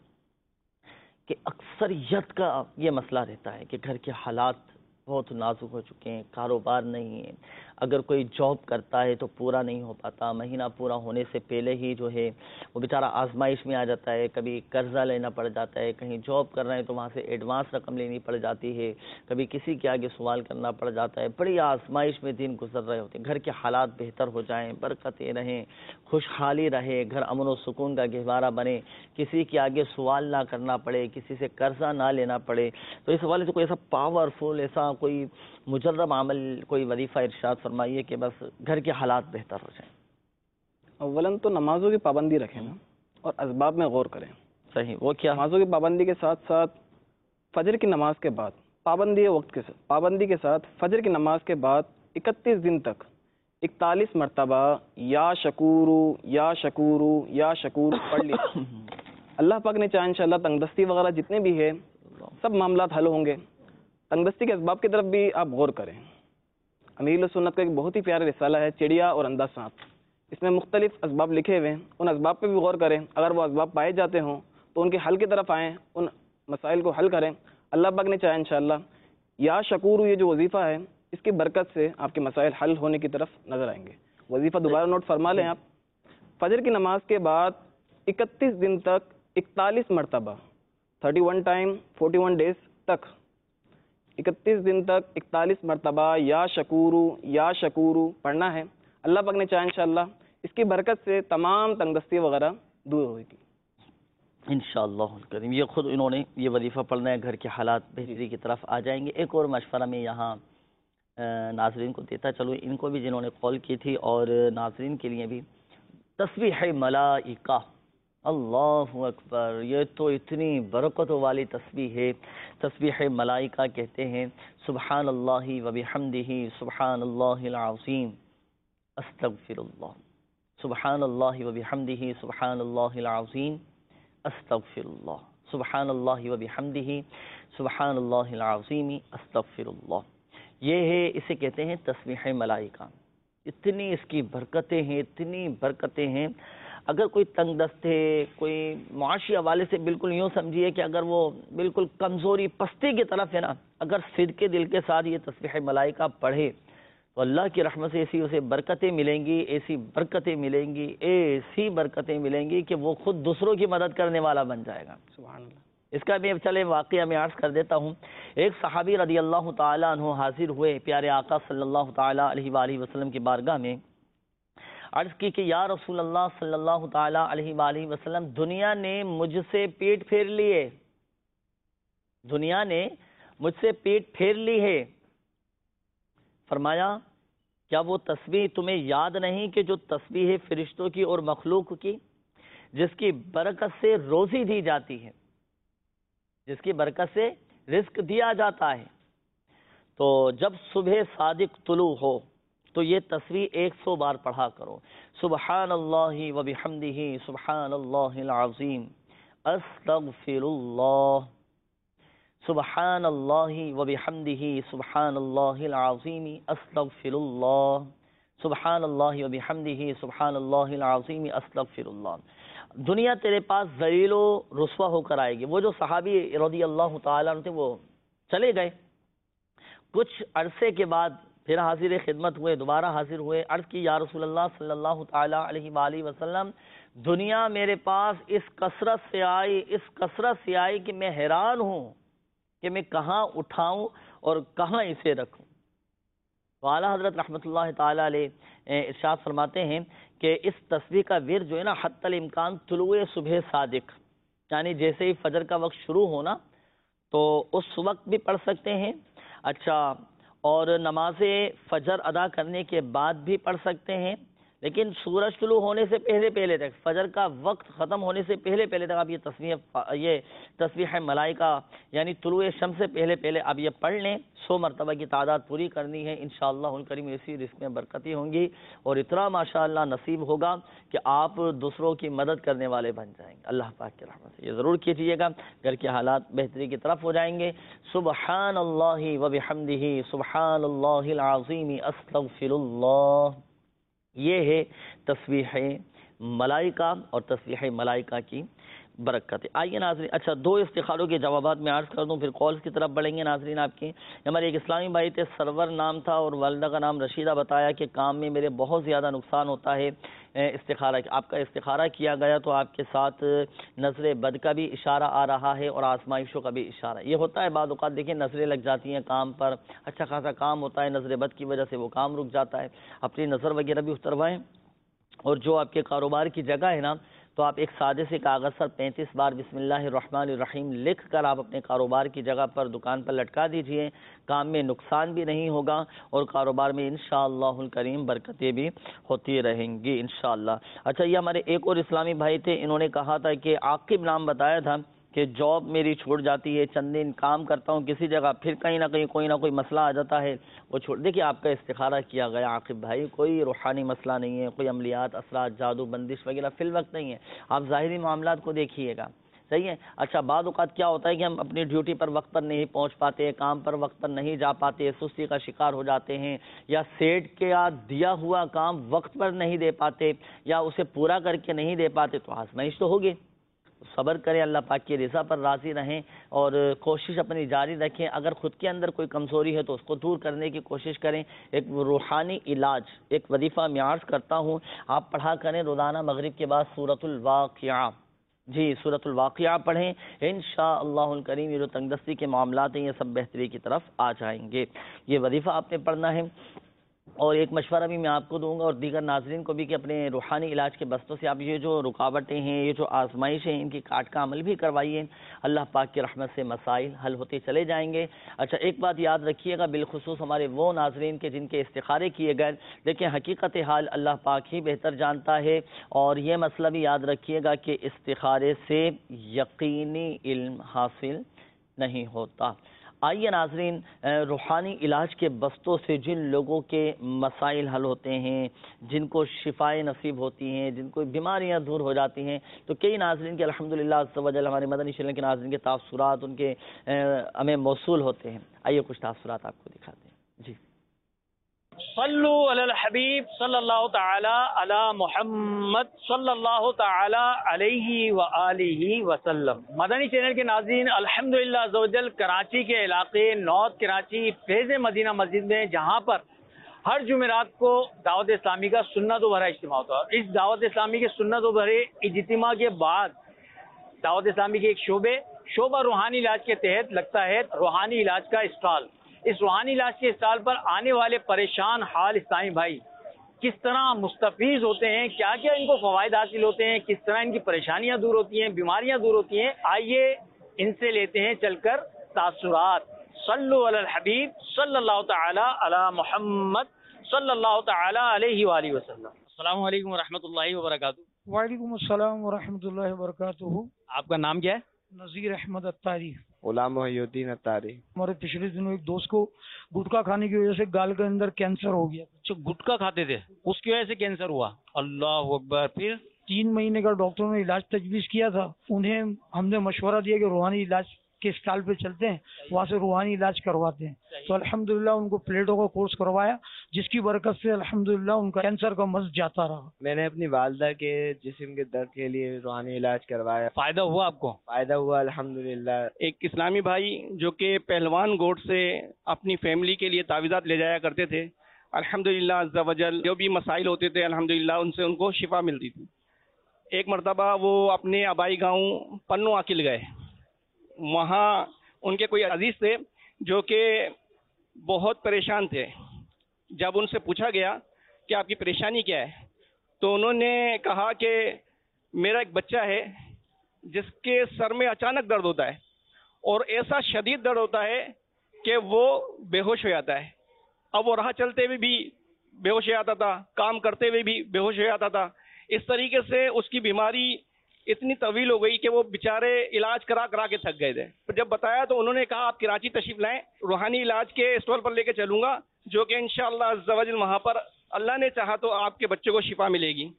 کہ اکثریت کا یہ مسئلہ رہتا ہے کہ گھر کے حالات بہت نازک ہو چکے ہیں، کاروبار نہیں ہے، اگر کوئی جاب کرتا ہے تو پورا نہیں ہو پاتا، مہینہ پورا ہونے سے پہلے ہی جو ہے وہ بیچارہ آزمائش میں آ جاتا ہے، کبھی قرضہ لینا پڑ جاتا ہے، کہیں جاب کر رہے ہیں تو وہاں سے ایڈوانس رقم لینی پڑ جاتی ہے، کبھی کسی کے آگے سوال کرنا پڑ جاتا ہے، بڑی آزمائش میں دن گزر رہے ہوتے ہیں۔ گھر کے حالات بہتر ہو جائیں، برکتیں رہیں، خوشحالی رہے، گھر امن و سکون کا گہوارہ بنے، کسی کے آگے سوال نہ کرنا پڑے، کسی سے قرضہ نہ لینا پڑے، تو اس حوالے سے کوئی ایسا پاورفل، ایسا کوئی مجرب عمل، کوئی وظیفہ ارشاد فرمائیے کہ بس گھر کے حالات بہتر ہو جائیں۔ اولاً تو نمازوں کی پابندی رکھیں نا، اور اسباب میں غور کریں۔ صحیح، وہ کیا؟ نمازوں کی پابندی کے ساتھ ساتھ فجر کی نماز کے بعد پابندی ہے، وقت کے ساتھ پابندی کے ساتھ فجر کی نماز کے بعد 31 دن تک 41 مرتبہ یا شکورو یا شکورو یا شکور پڑھ لیا۔ اللہ پاک نے چاہا انشاءاللہ تنگ دستی وغیرہ جتنے بھی ہے سب معاملات حل ہوں گے۔ تنگ دستی کے اسباب کی طرف بھی آپ غور کریں۔ امیر سنت کا ایک بہت ہی پیارا رسالہ ہے چڑیا اور اندھا سانپ، اس میں مختلف اسباب لکھے ہوئے ہیں، ان اسباب پہ بھی غور کریں، اگر وہ اسباب پائے جاتے ہوں تو ان کے حل کی طرف آئیں، ان مسائل کو حل کریں۔ اللہ پاک نے چاہا انشاءاللہ یا شکور یہ جو وظیفہ ہے اس کی برکت سے آپ کے مسائل حل ہونے کی طرف نظر آئیں گے. وظیفہ دوبارہ نوٹ فرما لیں آپ. فجر کی نماز کے بعد 31 دن تک 41 مرتبہ 31 ٹائم 41 ڈیز تک 31 دن تک 41 مرتبہ یا شکورو پڑھنا ہے. اللہ پاک نے چاہا انشاءاللہ اس کی برکت سے تمام تنگدستی وغیرہ دور ہوئے گی انشاءاللہ کریم. یہ خود انہوں نے یہ وظیفہ پڑھنا ہے, گھر کے حالات بہتری کی طرف آ جائیں گے. ایک اور مشورہ میں یہاں ناظرین کو دیتا چلو, ان کو بھی جنہوں نے کال کی تھی اور ناظرین کے لیے بھی, تسبیح ملائکہ. اللہ اکبر, یہ تو اتنی برکتوں والی تسبیح ہے. تسبیح ملائکہ کہتے ہیں سبحان اللہ و بحمدہ سبحان اللہ العظیم استغفر اللہ, سبحان اللہ و بحمدہ سبحان اللہ العظیم استغفر اللہ, سبحان اللہ و بحمدہ سبحان اللہ العظیم استغفر اللہ. یہ ہے, اسے کہتے ہیں تسبیح ملائکہ. اتنی اس کی برکتیں ہیں, اتنی برکتیں ہیں. اگر کوئی تنگ دست ہے, کوئی معاشی حوالے سے بالکل یوں سمجھیے کہ اگر وہ بالکل کمزوری پستی کی طرف ہے نا, اگر صدقے دل کے ساتھ یہ تسبیح ملائکہ پڑھے تو اللہ کی رحمت سے ایسی اسے برکتیں ملیں گی, ایسی برکتیں ملیں گی, ایسی برکتیں ملیں گی کہ وہ خود دوسروں کی مدد کرنے والا بن جائے گا. سبحان اللہ. اس کا بھی چلے واقعہ میں عرض کر دیتا ہوں. ایک صحابی رضی اللہ تعالیٰ عنہ حاضر ہوئے پیارے آقا صلی اللہ تعالیٰ علیہ وآلہ وسلم کی بارگاہ میں, عرض کی کہ یا رسول اللہ صلی اللہ تعالیٰ علیہ وآلہ وسلم, دنیا نے مجھ سے پیٹ پھیر لیے, دنیا نے مجھ سے پیٹ پھیر لی ہے. فرمایا کیا وہ تسبیح تمہیں یاد نہیں کہ جو تسبیح ہے فرشتوں کی اور مخلوق کی, جس کی برکت سے روزی دی جاتی ہے, جس کی برکت سے رزق دیا جاتا ہے. تو جب صبح صادق طلوع ہو تو یہ تسبیح 100 بار پڑھا کرو. سبحان اللہ و بحمدہ سبحان اللہ العظیم استغفر اللہ, سبحان اللہ و بحمدہ سبحان اللہ العظیم استغفر اللہ, سبحان اللہ و بحمدہ سبحان اللہ العظیم استغفر اللہ. دنیا تیرے پاس ذلیل و رسوا ہو کر آئے گی. وہ جو صحابی رضی اللہ تعالیٰ عنہ تھے وہ چلے گئے, کچھ عرصے کے بعد پھر حاضر خدمت ہوئے, دوبارہ حاضر ہوئے. عرض کی یا رسول اللہ صلی اللہ تعالیٰ علیہ وآلہ وسلم, دنیا میرے پاس اس کثرت سے آئی کہ میں حیران ہوں کہ میں کہاں اٹھاؤں اور کہاں اسے رکھوں. تو اعلیٰ حضرت رحمۃ اللہ تعالیٰ علیہ ارشاد فرماتے ہیں کہ اس تسبیح کا ورد جو ہے نا, حتی الامکان طلوع صبح صادق, یعنی جیسے ہی فجر کا وقت شروع ہونا تو اس وقت بھی پڑھ سکتے ہیں. اچھا, اور نماز فجر ادا کرنے کے بعد بھی پڑھ سکتے ہیں, لیکن سورج طلوع ہونے سے پہلے تک, فجر کا وقت ختم ہونے سے پہلے تک آپ یہ تسبیح ملائکہ یعنی طلوع شمس سے پہلے آپ یہ پڑھ لیں. 100 مرتبہ کی تعداد پوری کرنی ہے. انشاءاللہ الکریم اسی رزق میں برکتی ہوں گی اور اتنا ماشاءاللہ نصیب ہوگا کہ آپ دوسروں کی مدد کرنے والے بن جائیں گے اللہ پاک کی رحمت سے. یہ ضرور کیجیے گا, گھر کے حالات بہتری کی طرف ہو جائیں گے. سبحان اللہ و بحمدہ سبحان اللہ العظیم استغفر اللہ. یہ ہے تسبیح ملائکہ اور تسبیح ملائکہ کی برکت. آئیے ناظرین, اچھا 2 استخاروں کے جوابات میں عرض کر دوں, پھر کالز کی طرف بڑھیں گے ناظرین آپ کی. ہمارے ایک اسلامی بھائی تھے, سرور نام تھا اور والدہ کا نام رشیدہ, بتایا کہ کام میں میرے بہت زیادہ نقصان ہوتا ہے. استخارہ آپ کا استخارہ کیا گیا تو آپ کے ساتھ نظر بد کا بھی اشارہ آ رہا ہے اور آزمائشوں کا بھی اشارہ. یہ ہوتا ہے بعض اوقات, دیکھیں نظریں لگ جاتی ہیں کام پر, اچھا خاصا کام ہوتا ہے, نظر بد کی وجہ سے وہ کام رک جاتا ہے. اپنی نظر وغیرہ بھی اتروائیں. اور جو آپ کے کاروبار کی جگہ ہے نا, تو آپ ایک سادے سے کاغذ پر 35 بار بسم اللہ الرحمن الرحیم لکھ کر آپ اپنے کاروبار کی جگہ پر دکان پر لٹکا دیجئے. کام میں نقصان بھی نہیں ہوگا اور کاروبار میں انشاءاللہ الکریم برکتیں بھی ہوتی رہیں گی انشاءاللہ. اچھا, یہ ہمارے ایک اور اسلامی بھائی تھے, انہوں نے کہا تھا کہ عاقب نام بتایا تھا کہ جاب میری چھوٹ جاتی ہے, چند دن کام کرتا ہوں کسی جگہ, پھر کہیں نہ کہیں کوئی نہ کوئی مسئلہ آ جاتا ہے, وہ چھوڑ. دیکھیے آپ کا استخارہ کیا گیا عاقب بھائی, کوئی روحانی مسئلہ نہیں ہے, کوئی عملیات اثرات جادو بندش وغیرہ فی الوقت نہیں ہے. آپ ظاہری معاملات کو دیکھیے گا, صحیح ہے. اچھا, بعض اوقات کیا ہوتا ہے کہ ہم اپنی ڈیوٹی پر وقت پر نہیں پہنچ پاتے, کام پر وقت پر نہیں جا پاتے, سستی کا شکار ہو جاتے ہیں, یا سیٹ کے دیا ہوا کام وقت پر نہیں دے پاتے یا اسے پورا کر کے نہیں دے پاتے, تو آزمائش تو ہوگی. صبر کریں، اللہ پاک کی رضا پر راضی رہیں اور کوشش اپنی جاری رکھیں. اگر خود کے اندر کوئی کمزوری ہے تو اس کو دور کرنے کی کوشش کریں. ایک روحانی علاج، ایک وظیفہ میں عرض کرتا ہوں، آپ پڑھا کریں روزانہ مغرب کے بعد سورۃ الواقعہ. جی سورۃ الواقعہ پڑھیں، انشاءاللہ الکریم یہ جو تنگ دستی کے معاملات ہیں یہ سب بہتری کی طرف آ جائیں گے. یہ وظیفہ آپ نے پڑھنا ہے. اور ایک مشورہ بھی میں آپ کو دوں گا اور دیگر ناظرین کو بھی کہ اپنے روحانی علاج کے بستوں سے آپ یہ جو رکاوٹیں ہیں، یہ جو آزمائشیں ہیں، ان کی کاٹ کا عمل بھی کروائیے. اللہ پاک کی رحمت سے مسائل حل ہوتے چلے جائیں گے. اچھا ایک بات یاد رکھیے گا، بالخصوص ہمارے وہ ناظرین کے جن کے استخارے کیے گئے، لیکن حقیقت حال اللہ پاک ہی بہتر جانتا ہے. اور یہ مسئلہ بھی یاد رکھیے گا کہ استخارے سے یقینی علم حاصل نہیں ہوتا. آئیے ناظرین، روحانی علاج کے بستوں سے جن لوگوں کے مسائل حل ہوتے ہیں، جن کو شفائیں نصیب ہوتی ہیں، جن کو بیماریاں دور ہو جاتی ہیں، تو کئی ناظرین کے الحمدللہ عز و جل ہمارے مدنی چینل کے ناظرین کے تاثرات ان کے ہمیں موصول ہوتے ہیں. آئیے کچھ تاثرات آپ کو دکھاتے ہیں. جی صلو علی الحبیب صلی اللہ تعالی علی محمد صلی اللہ تعالی علیہ وآلہ وسلم. مدنی چینل کے ناظرین، الحمدللہ عز و جل کراچی کے علاقے نارتھ کراچی فیض مدینہ مسجد میں، جہاں پر ہر جمعرات کو دعوت اسلامی کا سنت و بھرا اجتماع ہوتا ہے. اور اس دعوت اسلامی کے سنت و بھرے اجتماع کے بعد دعوت اسلامی کے ایک شعبہ روحانی علاج کے تحت لگتا ہے روحانی علاج کا اسٹال. اس روحانی علاج کے اسٹال پر آنے والے پریشان حال اسلامی بھائی کس طرح مستفیض ہوتے ہیں، کیا کیا ان کو فوائد حاصل ہوتے ہیں، کس طرح ان کی پریشانیاں دور ہوتی ہیں، بیماریاں دور ہوتی ہیں، آئیے ان سے لیتے ہیں چل کر تاثرات. صلو علی الحبیب صلی اللہ تعالی علی محمد صلی اللہ تعالی علیہ وآلہ وسلم. السلام علیکم ورحمۃ اللہ وبرکاتہ. وعلیکم السلام ورحمۃ اللہ وبرکاتہ. آپ کا نام کیا ہے؟ نذیر احمد اتاری. غلام محی الدین اتاری. ہمارے پچھلے دنوں ایک دوست کو گٹکا کھانے کی وجہ سے گال کے اندر کینسر ہو گیا. اچھا گٹکا کھاتے تھے، اس کی وجہ سے کینسر ہوا؟ اللہ اکبر. پھر 3 مہینے کا ڈاکٹروں نے علاج تجویز کیا تھا. انہیں ہم نے مشورہ دیا کہ روحانی علاج کے اسٹال پہ چلتے ہیں، وہاں سے روحانی علاج کرواتے ہیں. تو الحمدللہ ان کو پلیٹوں کا کورس کروایا، جس کی برکت سے الحمدللہ ان کا کینسر کا مرض جاتا رہا. میں نے اپنی والدہ کے جسم کے درد کے لیے روحانی علاج کروایا. فائدہ ہوا آپ کو؟ فائدہ ہوا الحمدللہ. ایک اسلامی بھائی جو کہ پہلوان گوٹ سے اپنی فیملی کے لیے تعویذات لے جایا کرتے تھے، الحمدللہ عز و جل جو بھی مسائل ہوتے تھے الحمدللہ ان کو شفا ملتی تھی. ایک مرتبہ وہ اپنے آبائی گاؤں پنو عاقل گئے. وہاں ان کے کوئی عزیز تھے جو کہ بہت پریشان تھے. جب ان سے پوچھا گیا کہ آپ کی پریشانی کیا ہے، تو انہوں نے کہا کہ میرا ایک بچہ ہے جس کے سر میں اچانک درد ہوتا ہے اور ایسا شدید درد ہوتا ہے کہ وہ بے ہوش ہو جاتا ہے. اب وہ راہ چلتے ہوئے بھی بے ہوش ہو جاتا تھا، کام کرتے ہوئے بھی بے ہوش ہو جاتا تھا. اس طریقے سے اس کی بیماری اتنی طویل ہو گئی کہ وہ بیچارے علاج کرا کے تھک گئے تھے. جب بتایا تو انہوں نے کہا آپ کراچی تشریف لائیں، روحانی علاج کے اسٹال پر لے کے چلوں گا، جو کہ انشاءاللہ عز و جل وہاں پر اللہ نے چاہا تو آپ کے بچے کو شفا ملے گی.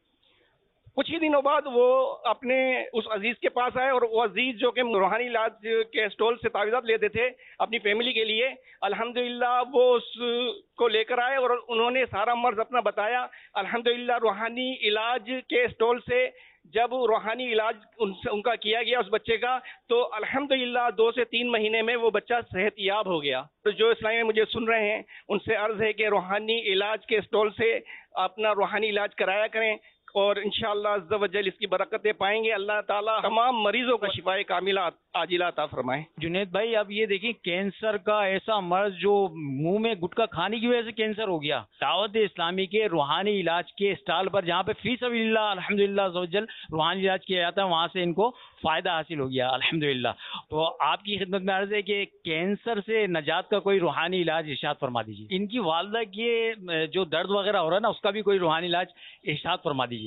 کچھ ہی دنوں بعد وہ اپنے اس عزیز کے پاس آئے اور وہ عزیز جو کہ روحانی علاج کے اسٹال سے تعویذات لیتے تھے اپنی فیملی کے لیے، الحمدللہ وہ اس کو لے کر آئے اور انہوں نے سارا مرض اپنا بتایا. الحمدللہ روحانی علاج کے اسٹال سے جب روحانی علاج ان کا کیا گیا اس بچے کا، تو الحمدللہ 2 سے 3 مہینے میں وہ بچہ صحت یاب ہو گیا. تو جو اسلامی مجھے سن رہے ہیں ان سے عرض ہے کہ روحانی علاج کے اسٹال سے اپنا روحانی علاج کرایا کریں اور انشاءاللہ عز و جل اس کی برکتیں پائیں گے. اللہ تعالیٰ تمام مریضوں کا شفائے کاملہ عاجلہ عطا فرمائے. جنید بھائی اب یہ دیکھیں کینسر کا ایسا مرض جو منہ میں گٹکا کھانے کی وجہ سے کینسر ہو گیا، دعوت اسلامی کے روحانی علاج کے اسٹال پر جہاں پہ فی سبیل اللہ الحمدللہ عز و جل روحانی علاج کیا جاتا ہے، وہاں سے ان کو فائدہ حاصل ہو گیا الحمدللہ. تو آپ کی خدمت میں عرض ہے کہ کینسر سے نجات کا کوئی روحانی علاج ارشاد فرما دیجیے. ان کی والدہ کے جو درد وغیرہ ہو رہا ہے نا، اس کا بھی کوئی روحانی علاج ارشاد فرما دیجیے.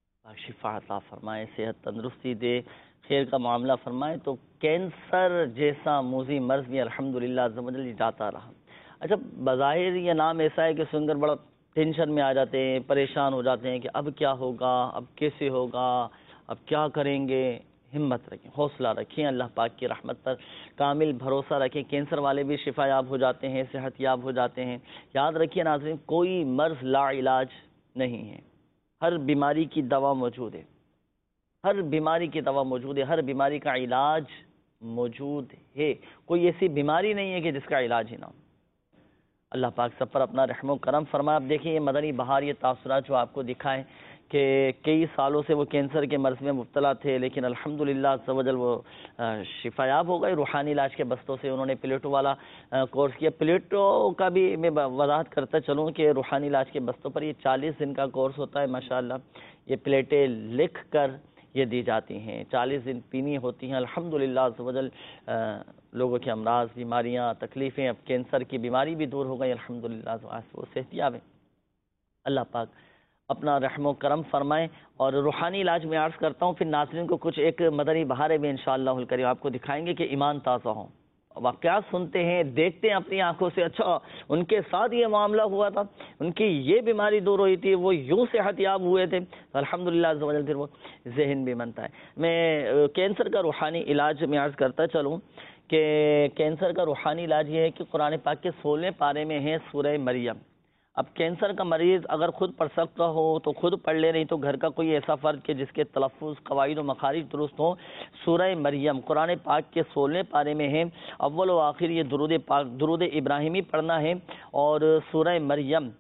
شفا عطا فرمائے، صحت تندرستی دے، خیر کا معاملہ فرمائے. تو کینسر جیسا موذی مرض بھی الحمدللہ عز و جل جاتا رہا. اچھا بظاہر یہ نام ایسا ہے کہ سن کر بڑا ٹینشن میں آ جاتے ہیں، پریشان ہو جاتے ہیں کہ اب کیا ہوگا، اب کیسے ہوگا، اب کیا کریں گے. ہمت رکھیں، حوصلہ رکھیں، اللہ پاک کی رحمت پر کامل بھروسہ رکھیں. کینسر والے بھی شفا یاب ہو جاتے ہیں، صحت یاب ہو جاتے ہیں. یاد رکھیے ناظرین، کوئی مرض لا علاج نہیں ہے، ہر بیماری کی دوا موجود ہے. ہر بیماری کی دوا موجود ہے، ہر بیماری کا علاج موجود ہے، کوئی ایسی بیماری نہیں ہے کہ جس کا علاج ہی نہ ہو۔ اللہ پاک سب پر اپنا رحم و کرم فرمائے۔ اب دیکھیں یہ مدنی بہار، یہ تاثرات جو آپ کو دکھائے کہ کئی سالوں سے وہ کینسر کے مرض میں مبتلا تھے، لیکن الحمدللہ عز و جل وہ شفا یاب ہو گئے روحانی علاج کے بستوں سے۔ انہوں نے پلیٹو والا کورس کیا۔ پلیٹو کا بھی میں وضاحت کرتا چلوں کہ روحانی علاج کے بستوں پر یہ 40 دن کا کورس ہوتا ہے ماشاءاللہ۔ یہ پلیٹیں لکھ کر یہ دی جاتی ہیں، 40 دن پینی ہوتی ہیں الحمدللہ عز و جل۔ لوگوں کے امراض، بیماریاں، تکلیفیں، اب کینسر کی بیماری بھی دور ہو گئی الحمدللہ، وہ صحت یاب ہے۔ اللہ پاک اپنا رحم و کرم فرمائیں۔ اور روحانی علاج میں عرض کرتا ہوں، پھر ناظرین کو کچھ ایک مدنی بہاریں بھی انشاءاللہ الکریم آپ کو دکھائیں گے کہ ایمان تازہ ہوں، واقعات سنتے ہیں، دیکھتے ہیں اپنی آنکھوں سے، اچھا ان کے ساتھ یہ معاملہ ہوا تھا، ان کی یہ بیماری دور ہوئی تھی، وہ یوں صحت یاب ہوئے تھے، الحمدللہ عز و جل پھر وہ ذہن بھی بنتا ہے۔ میں کینسر کا روحانی علاج میں عرض کرتا چلوں کہ کینسر کا روحانی علاج یہ ہے کہ قرآن پاک کے 16 پارے میں ہے سورہ مریم۔ اب کینسر کا مریض اگر خود پڑھ سکتا ہو تو خود پڑھ لے، نہیں تو گھر کا کوئی ایسا فرد کہ جس کے تلفظ، قواعد و مخارج درست ہوں۔ سورہ مریم قرآن پاک کے 16 پارے میں ہے، اول و آخر یہ درود پاک، درود ابراہیمی پڑھنا ہے۔ اور سورہ مریم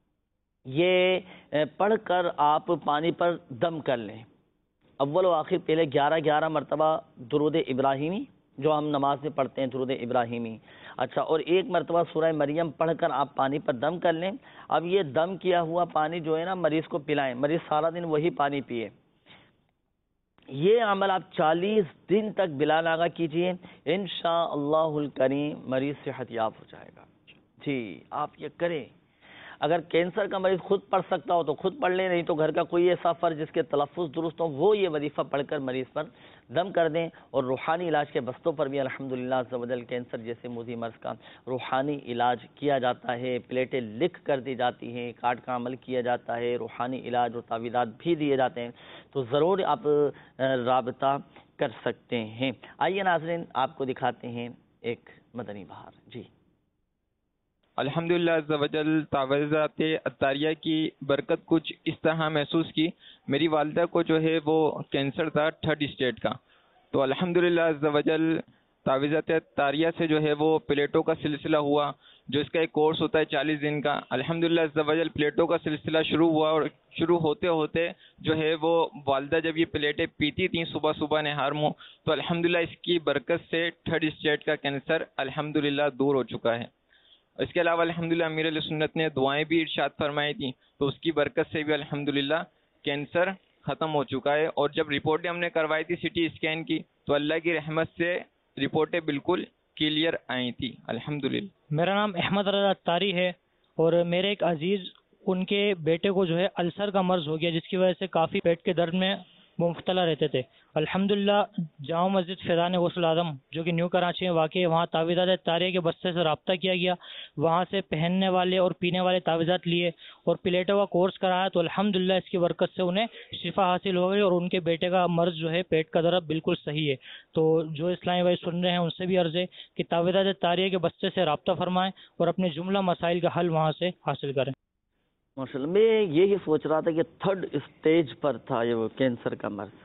یہ پڑھ کر آپ پانی پر دم کر لیں، اول و آخر پہلے 11 مرتبہ درود ابراہیمی جو ہم نماز میں پڑھتے ہیں، درود ابراہیمی، اچھا، اور 1 مرتبہ سورہ مریم پڑھ کر آپ پانی پر دم کر لیں۔ اب یہ دم کیا ہوا پانی جو ہے نا مریض کو پلائیں، مریض سارا دن وہی پانی پیے۔ یہ عمل آپ 40 دن تک بلا ناغہ کیجئے، انشاءاللہ الکریم مریض صحت یاب ہو جائے گا۔ جی آپ یہ کریں۔ اگر کینسر کا مریض خود پڑھ سکتا ہو تو خود پڑھ لیں، نہیں تو گھر کا کوئی ایسا فرد جس کے تلفظ درست ہوں وہ یہ وظیفہ پڑھ کر مریض پر دم کر دیں۔ اور روحانی علاج کے بستوں پر بھی الحمدللہ عز و جل کینسر جیسے موذی مرض کا روحانی علاج کیا جاتا ہے، پلیٹیں لکھ کر دی جاتی ہیں، کارڈ کا عمل کیا جاتا ہے، روحانی علاج اور تعویذات بھی دیے جاتے ہیں، تو ضرور آپ رابطہ کر سکتے ہیں۔ آئیے ناظرین آپ کو دکھاتے ہیں ایک مدنی بہار۔ جی الحمدللہ عز و جل تعویذات عطاریہ کی برکت کچھ اس طرح محسوس کی۔ میری والدہ کو جو ہے وہ کینسر تھا 3rd اسٹیج کا، تو الحمدللہ عز و جل تعویذات عطاریہ سے جو ہے وہ پلیٹوں کا سلسلہ ہوا، جو اس کا ایک کورس ہوتا ہے 40 دن کا۔ الحمدللہ عز و جل پلیٹوں کا سلسلہ شروع ہوا، اور شروع ہوتے ہوتے جو ہے وہ والدہ جب یہ پلیٹیں پیتی تھیں صبح صبح نہار منہ، تو الحمدللہ اس کی برکت سے 3rd اسٹیج کا کینسر الحمدللہ دور ہو چکا ہے۔ اس کے علاوہ الحمدللہ امیر علیہ سنت نے دعائیں بھی ارشاد فرمائی تھیں، تو اس کی برکت سے بھی الحمدللہ کینسر ختم ہو چکا ہے۔ اور جب رپورٹیں ہم نے کروائی تھی CT اسکین کی، تو اللہ کی رحمت سے رپورٹیں بالکل کلیئر آئی تھی الحمدللہ۔ میرا نام احمد رضا عطاری ہے، اور میرے ایک عزیز ان کے بیٹے کو جو ہے السر کا مرض ہو گیا، جس کی وجہ سے کافی پیٹ کے درد میں مبتلا رہتے تھے۔ الحمدللہ جامع مسجد فیضان غوث الاعظم جو کہ نیو کراچی میں واقع ہے، وہاں تعویذات عطاریہ کے بستے سے رابطہ کیا گیا، وہاں سے پہننے والے اور پینے والے تعویذات لیے اور پلیٹوں کا کورس کرایا، تو الحمدللہ اس کی برکت سے انہیں شفا حاصل ہو گئی، اور ان کے بیٹے کا مرض جو ہے پیٹ کا درد بالکل صحیح ہے۔ تو جو اسلامی بھائی سن رہے ہیں ان سے بھی عرض ہے کہ تعویذات عطاریہ کے بستے سے رابطہ فرمائیں اور اپنے جملہ مسائل کا حل وہاں سے حاصل کریں۔ ماشاءاللہ میں یہی سوچ رہا تھا کہ 3rd اسٹیج پر تھا یہ وہ کینسر کا مرض،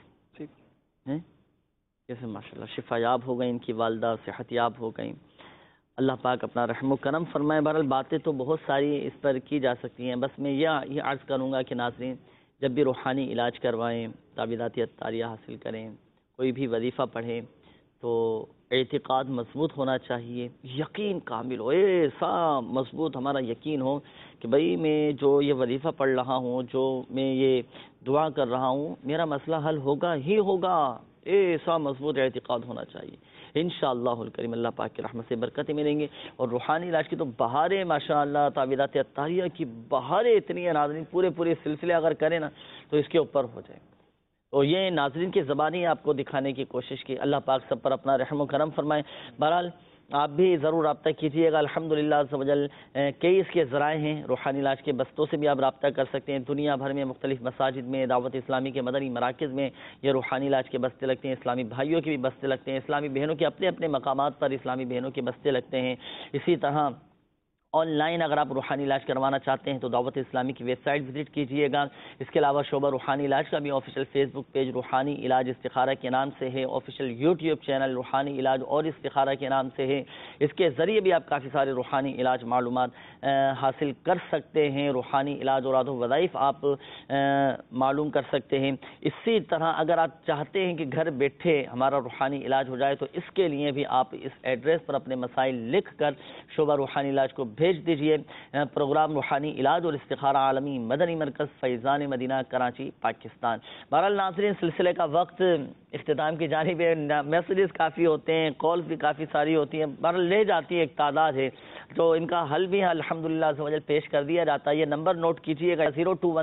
جیسے ماشاءاللہ شفا یاب ہو گئی، ان کی والدہ صحت یاب ہو گئیں۔ اللہ پاک اپنا رحم و کرم فرمائے۔ بہرحال باتیں تو بہت ساری اس پر کی جا سکتی ہیں، بس میں یہ عرض کروں گا کہ ناظرین جب بھی روحانی علاج کروائیں، تعویذات عطاریہ حاصل کریں، کوئی بھی وظیفہ پڑھیں، تو اعتقاد مضبوط ہونا چاہیے، یقین کامل ہو، ایسا مضبوط ہمارا یقین ہو کہ بھئی میں جو یہ وظیفہ پڑھ رہا ہوں، جو میں یہ دعا کر رہا ہوں، میرا مسئلہ حل ہوگا ہی ہوگا، ایسا مضبوط اعتقاد ہونا چاہیے۔ انشاءاللہ الکریم اللہ پاک کی رحمت سے برکتیں ملیں گے۔ اور روحانی علاج کی تو بہاریں ماشاءاللہ، تعویذات عطاریہ کی بہاریں اتنی ہیں ناظرین، پورے سلسلے اگر کریں نا تو اس کے اوپر ہو جائے۔ اور یہ ناظرین کی زبانی آپ کو دکھانے کی کوشش کی، اللہ پاک سب پر اپنا رحم و کرم فرمائے۔ بہرحال آپ بھی ضرور رابطہ کیجیے گا، الحمدللہ عز و جل کئی اس کے ذرائع ہیں، روحانی علاج کے بستوں سے بھی آپ رابطہ کر سکتے ہیں۔ دنیا بھر میں مختلف مساجد میں، دعوت اسلامی کے مدنی مراکز میں یہ روحانی علاج کے بستے لگتے ہیں، اسلامی بھائیوں کے بھی بستے لگتے ہیں، اسلامی بہنوں کے اپنے اپنے مقامات پر اسلامی بہنوں کے بستے لگتے ہیں۔ اسی طرح آن لائن اگر آپ روحانی علاج کروانا چاہتے ہیں تو دعوت اسلامی کی ویب سائٹ وزٹ کیجئے گا. اس کے علاوہ شعبہ روحانی علاج کا بھی آفیشیل فیس بک پیج روحانی علاج استخارہ کے نام سے ہے, آفیشیل یوٹیوب چینل روحانی علاج اور استخارہ کے نام سے ہے. اس کے ذریعے بھی آپ کافی سارے روحانی علاج معلومات حاصل کر سکتے ہیں. روحانی علاج اور وظائف آپ معلوم کر سکتے ہیں. اسی طرح اگر آپ چاہتے ہیں کہ گھر بیٹھے ہمارا روحانی علاج ہو جائے تو اس کے لیے بھی آپ اس ایڈریس پر اپنے مسائل لکھ کر شعبہ روحانی علاج کو بھیج دیجئے. پروگرام روحانی علاج اور استخارہ عالمی مدنی مرکز فیضان مدینہ کراچی پاکستان. بہرحال ناظرین سلسلے کا وقت اختتام کی جانب ہے. میسیجز کافی ہوتے ہیں, کالز بھی کافی ساری ہوتی ہیں, بہرحال لے جاتی ہے ایک تعداد ہے تو ان کا حل بھی الحمدللہ عز و جل پیش کر دیا جاتا ہے. یہ نمبر نوٹ کیجئے گا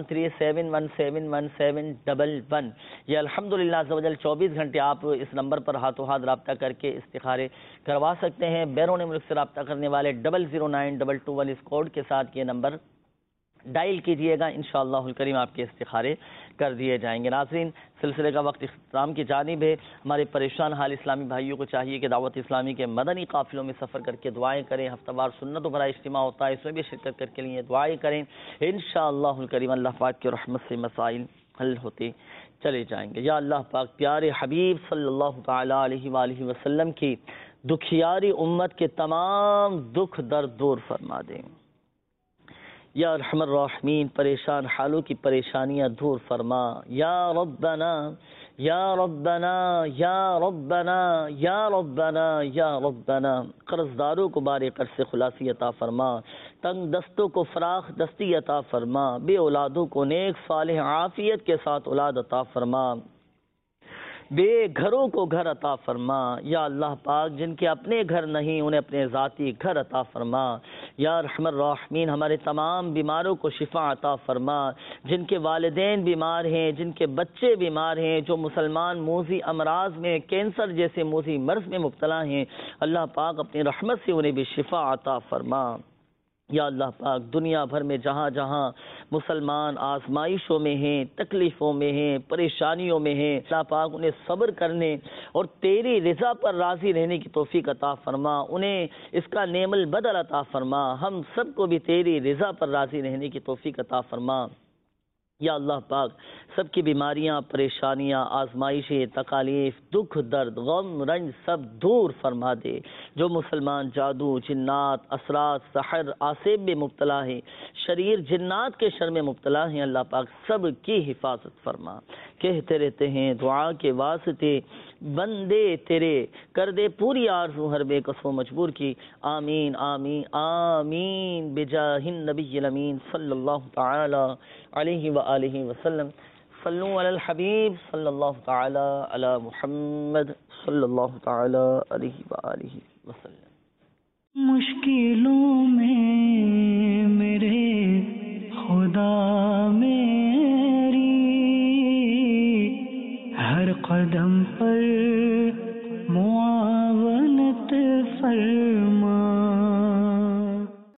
0213717111. یہ الحمدللہ عز و جل 24 گھنٹے آپ اس نمبر پر ہاتھوں ہاتھ رابطہ کر کے استخارے کروا سکتے ہیں. بیرون ملک سے رابطہ کرنے والے 009221 اس کوڈ کے ساتھ یہ نمبر ڈائل کیجئے گا, انشاءاللہ الکریم آپ کے استخارے کر دیے جائیں گے. ناظرین سلسلے کا وقت اختتام کی جانب ہے. ہمارے پریشان حال اسلامی بھائیوں کو چاہیے کہ دعوت اسلامی کے مدنی قافلوں میں سفر کر کے دعائیں کریں. ہفتہ وار سنتوں پر اجتماع ہوتا ہے, اس میں بھی شرکت کر کے لیے دعائیں کریں. انشاءاللہ الکریم اللہ پاک کی رحمت سے مسائل حل ہوتے چلے جائیں گے. یا اللہ پاک پیارے حبیب صلی اللہ تعالی علیہ وآلہ وسلم کی دکھیاری امت کے تمام دکھ درد دور فرما دیں. یا ارحم الراحمین پریشان حالوں کی پریشانیاں دور فرما. یا ربنا یا ربنا یا ربنا یا ربنا یا ربنا. قرض داروں کو بار قرض سے خلاصی عطا فرما. تنگ دستوں کو فراخ دستی عطا فرما. بے اولادوں کو نیک صالح عافیت کے ساتھ اولاد عطا فرما. بے گھروں کو گھر عطا فرما. یا اللہ پاک جن کے اپنے گھر نہیں انہیں اپنے ذاتی گھر عطا فرما. یا ارحم الراحمین ہمارے تمام بیماروں کو شفا عطا فرما. جن کے والدین بیمار ہیں, جن کے بچے بیمار ہیں, جو مسلمان موذی امراض میں کینسر جیسے موذی مرض میں مبتلا ہیں, اللہ پاک اپنی رحمت سے انہیں بھی شفا عطا فرما. یا اللہ پاک دنیا بھر میں جہاں جہاں مسلمان آزمائشوں میں ہیں, تکلیفوں میں ہیں, پریشانیوں میں ہیں, اللہ پاک انہیں صبر کرنے اور تیری رضا پر راضی رہنے کی توفیق عطا فرما. انہیں اس کا نعم البدل عطا فرما. ہم سب کو بھی تیری رضا پر راضی رہنے کی توفیق عطا فرما. یا اللہ پاک سب کی بیماریاں, پریشانیاں, آزمائشیں, تکالیف, دکھ درد, غم رنج سب دور فرما دے. جو مسلمان جادو, جنات, اثرات, سحر, آسیب میں مبتلا ہیں, شریر جنات کے شر میں مبتلا ہیں, اللہ پاک سب کی حفاظت فرما. کہتے رہتے ہیں دعا کے واسطے بندے تیرے, کر دے پوری آرزو ہر بے کس و مجبور کی. آمین آمین آمین بجاہ النبی الامین صلی اللہ تعالی علیہ وآلہ وسلم. صلو علی الحبیب صلی اللہ تعالی علی محمد صلی اللہ تعالی علیہ وآلہ وسلم. مشکلوں میں میرے خدا میری ہر قدم پر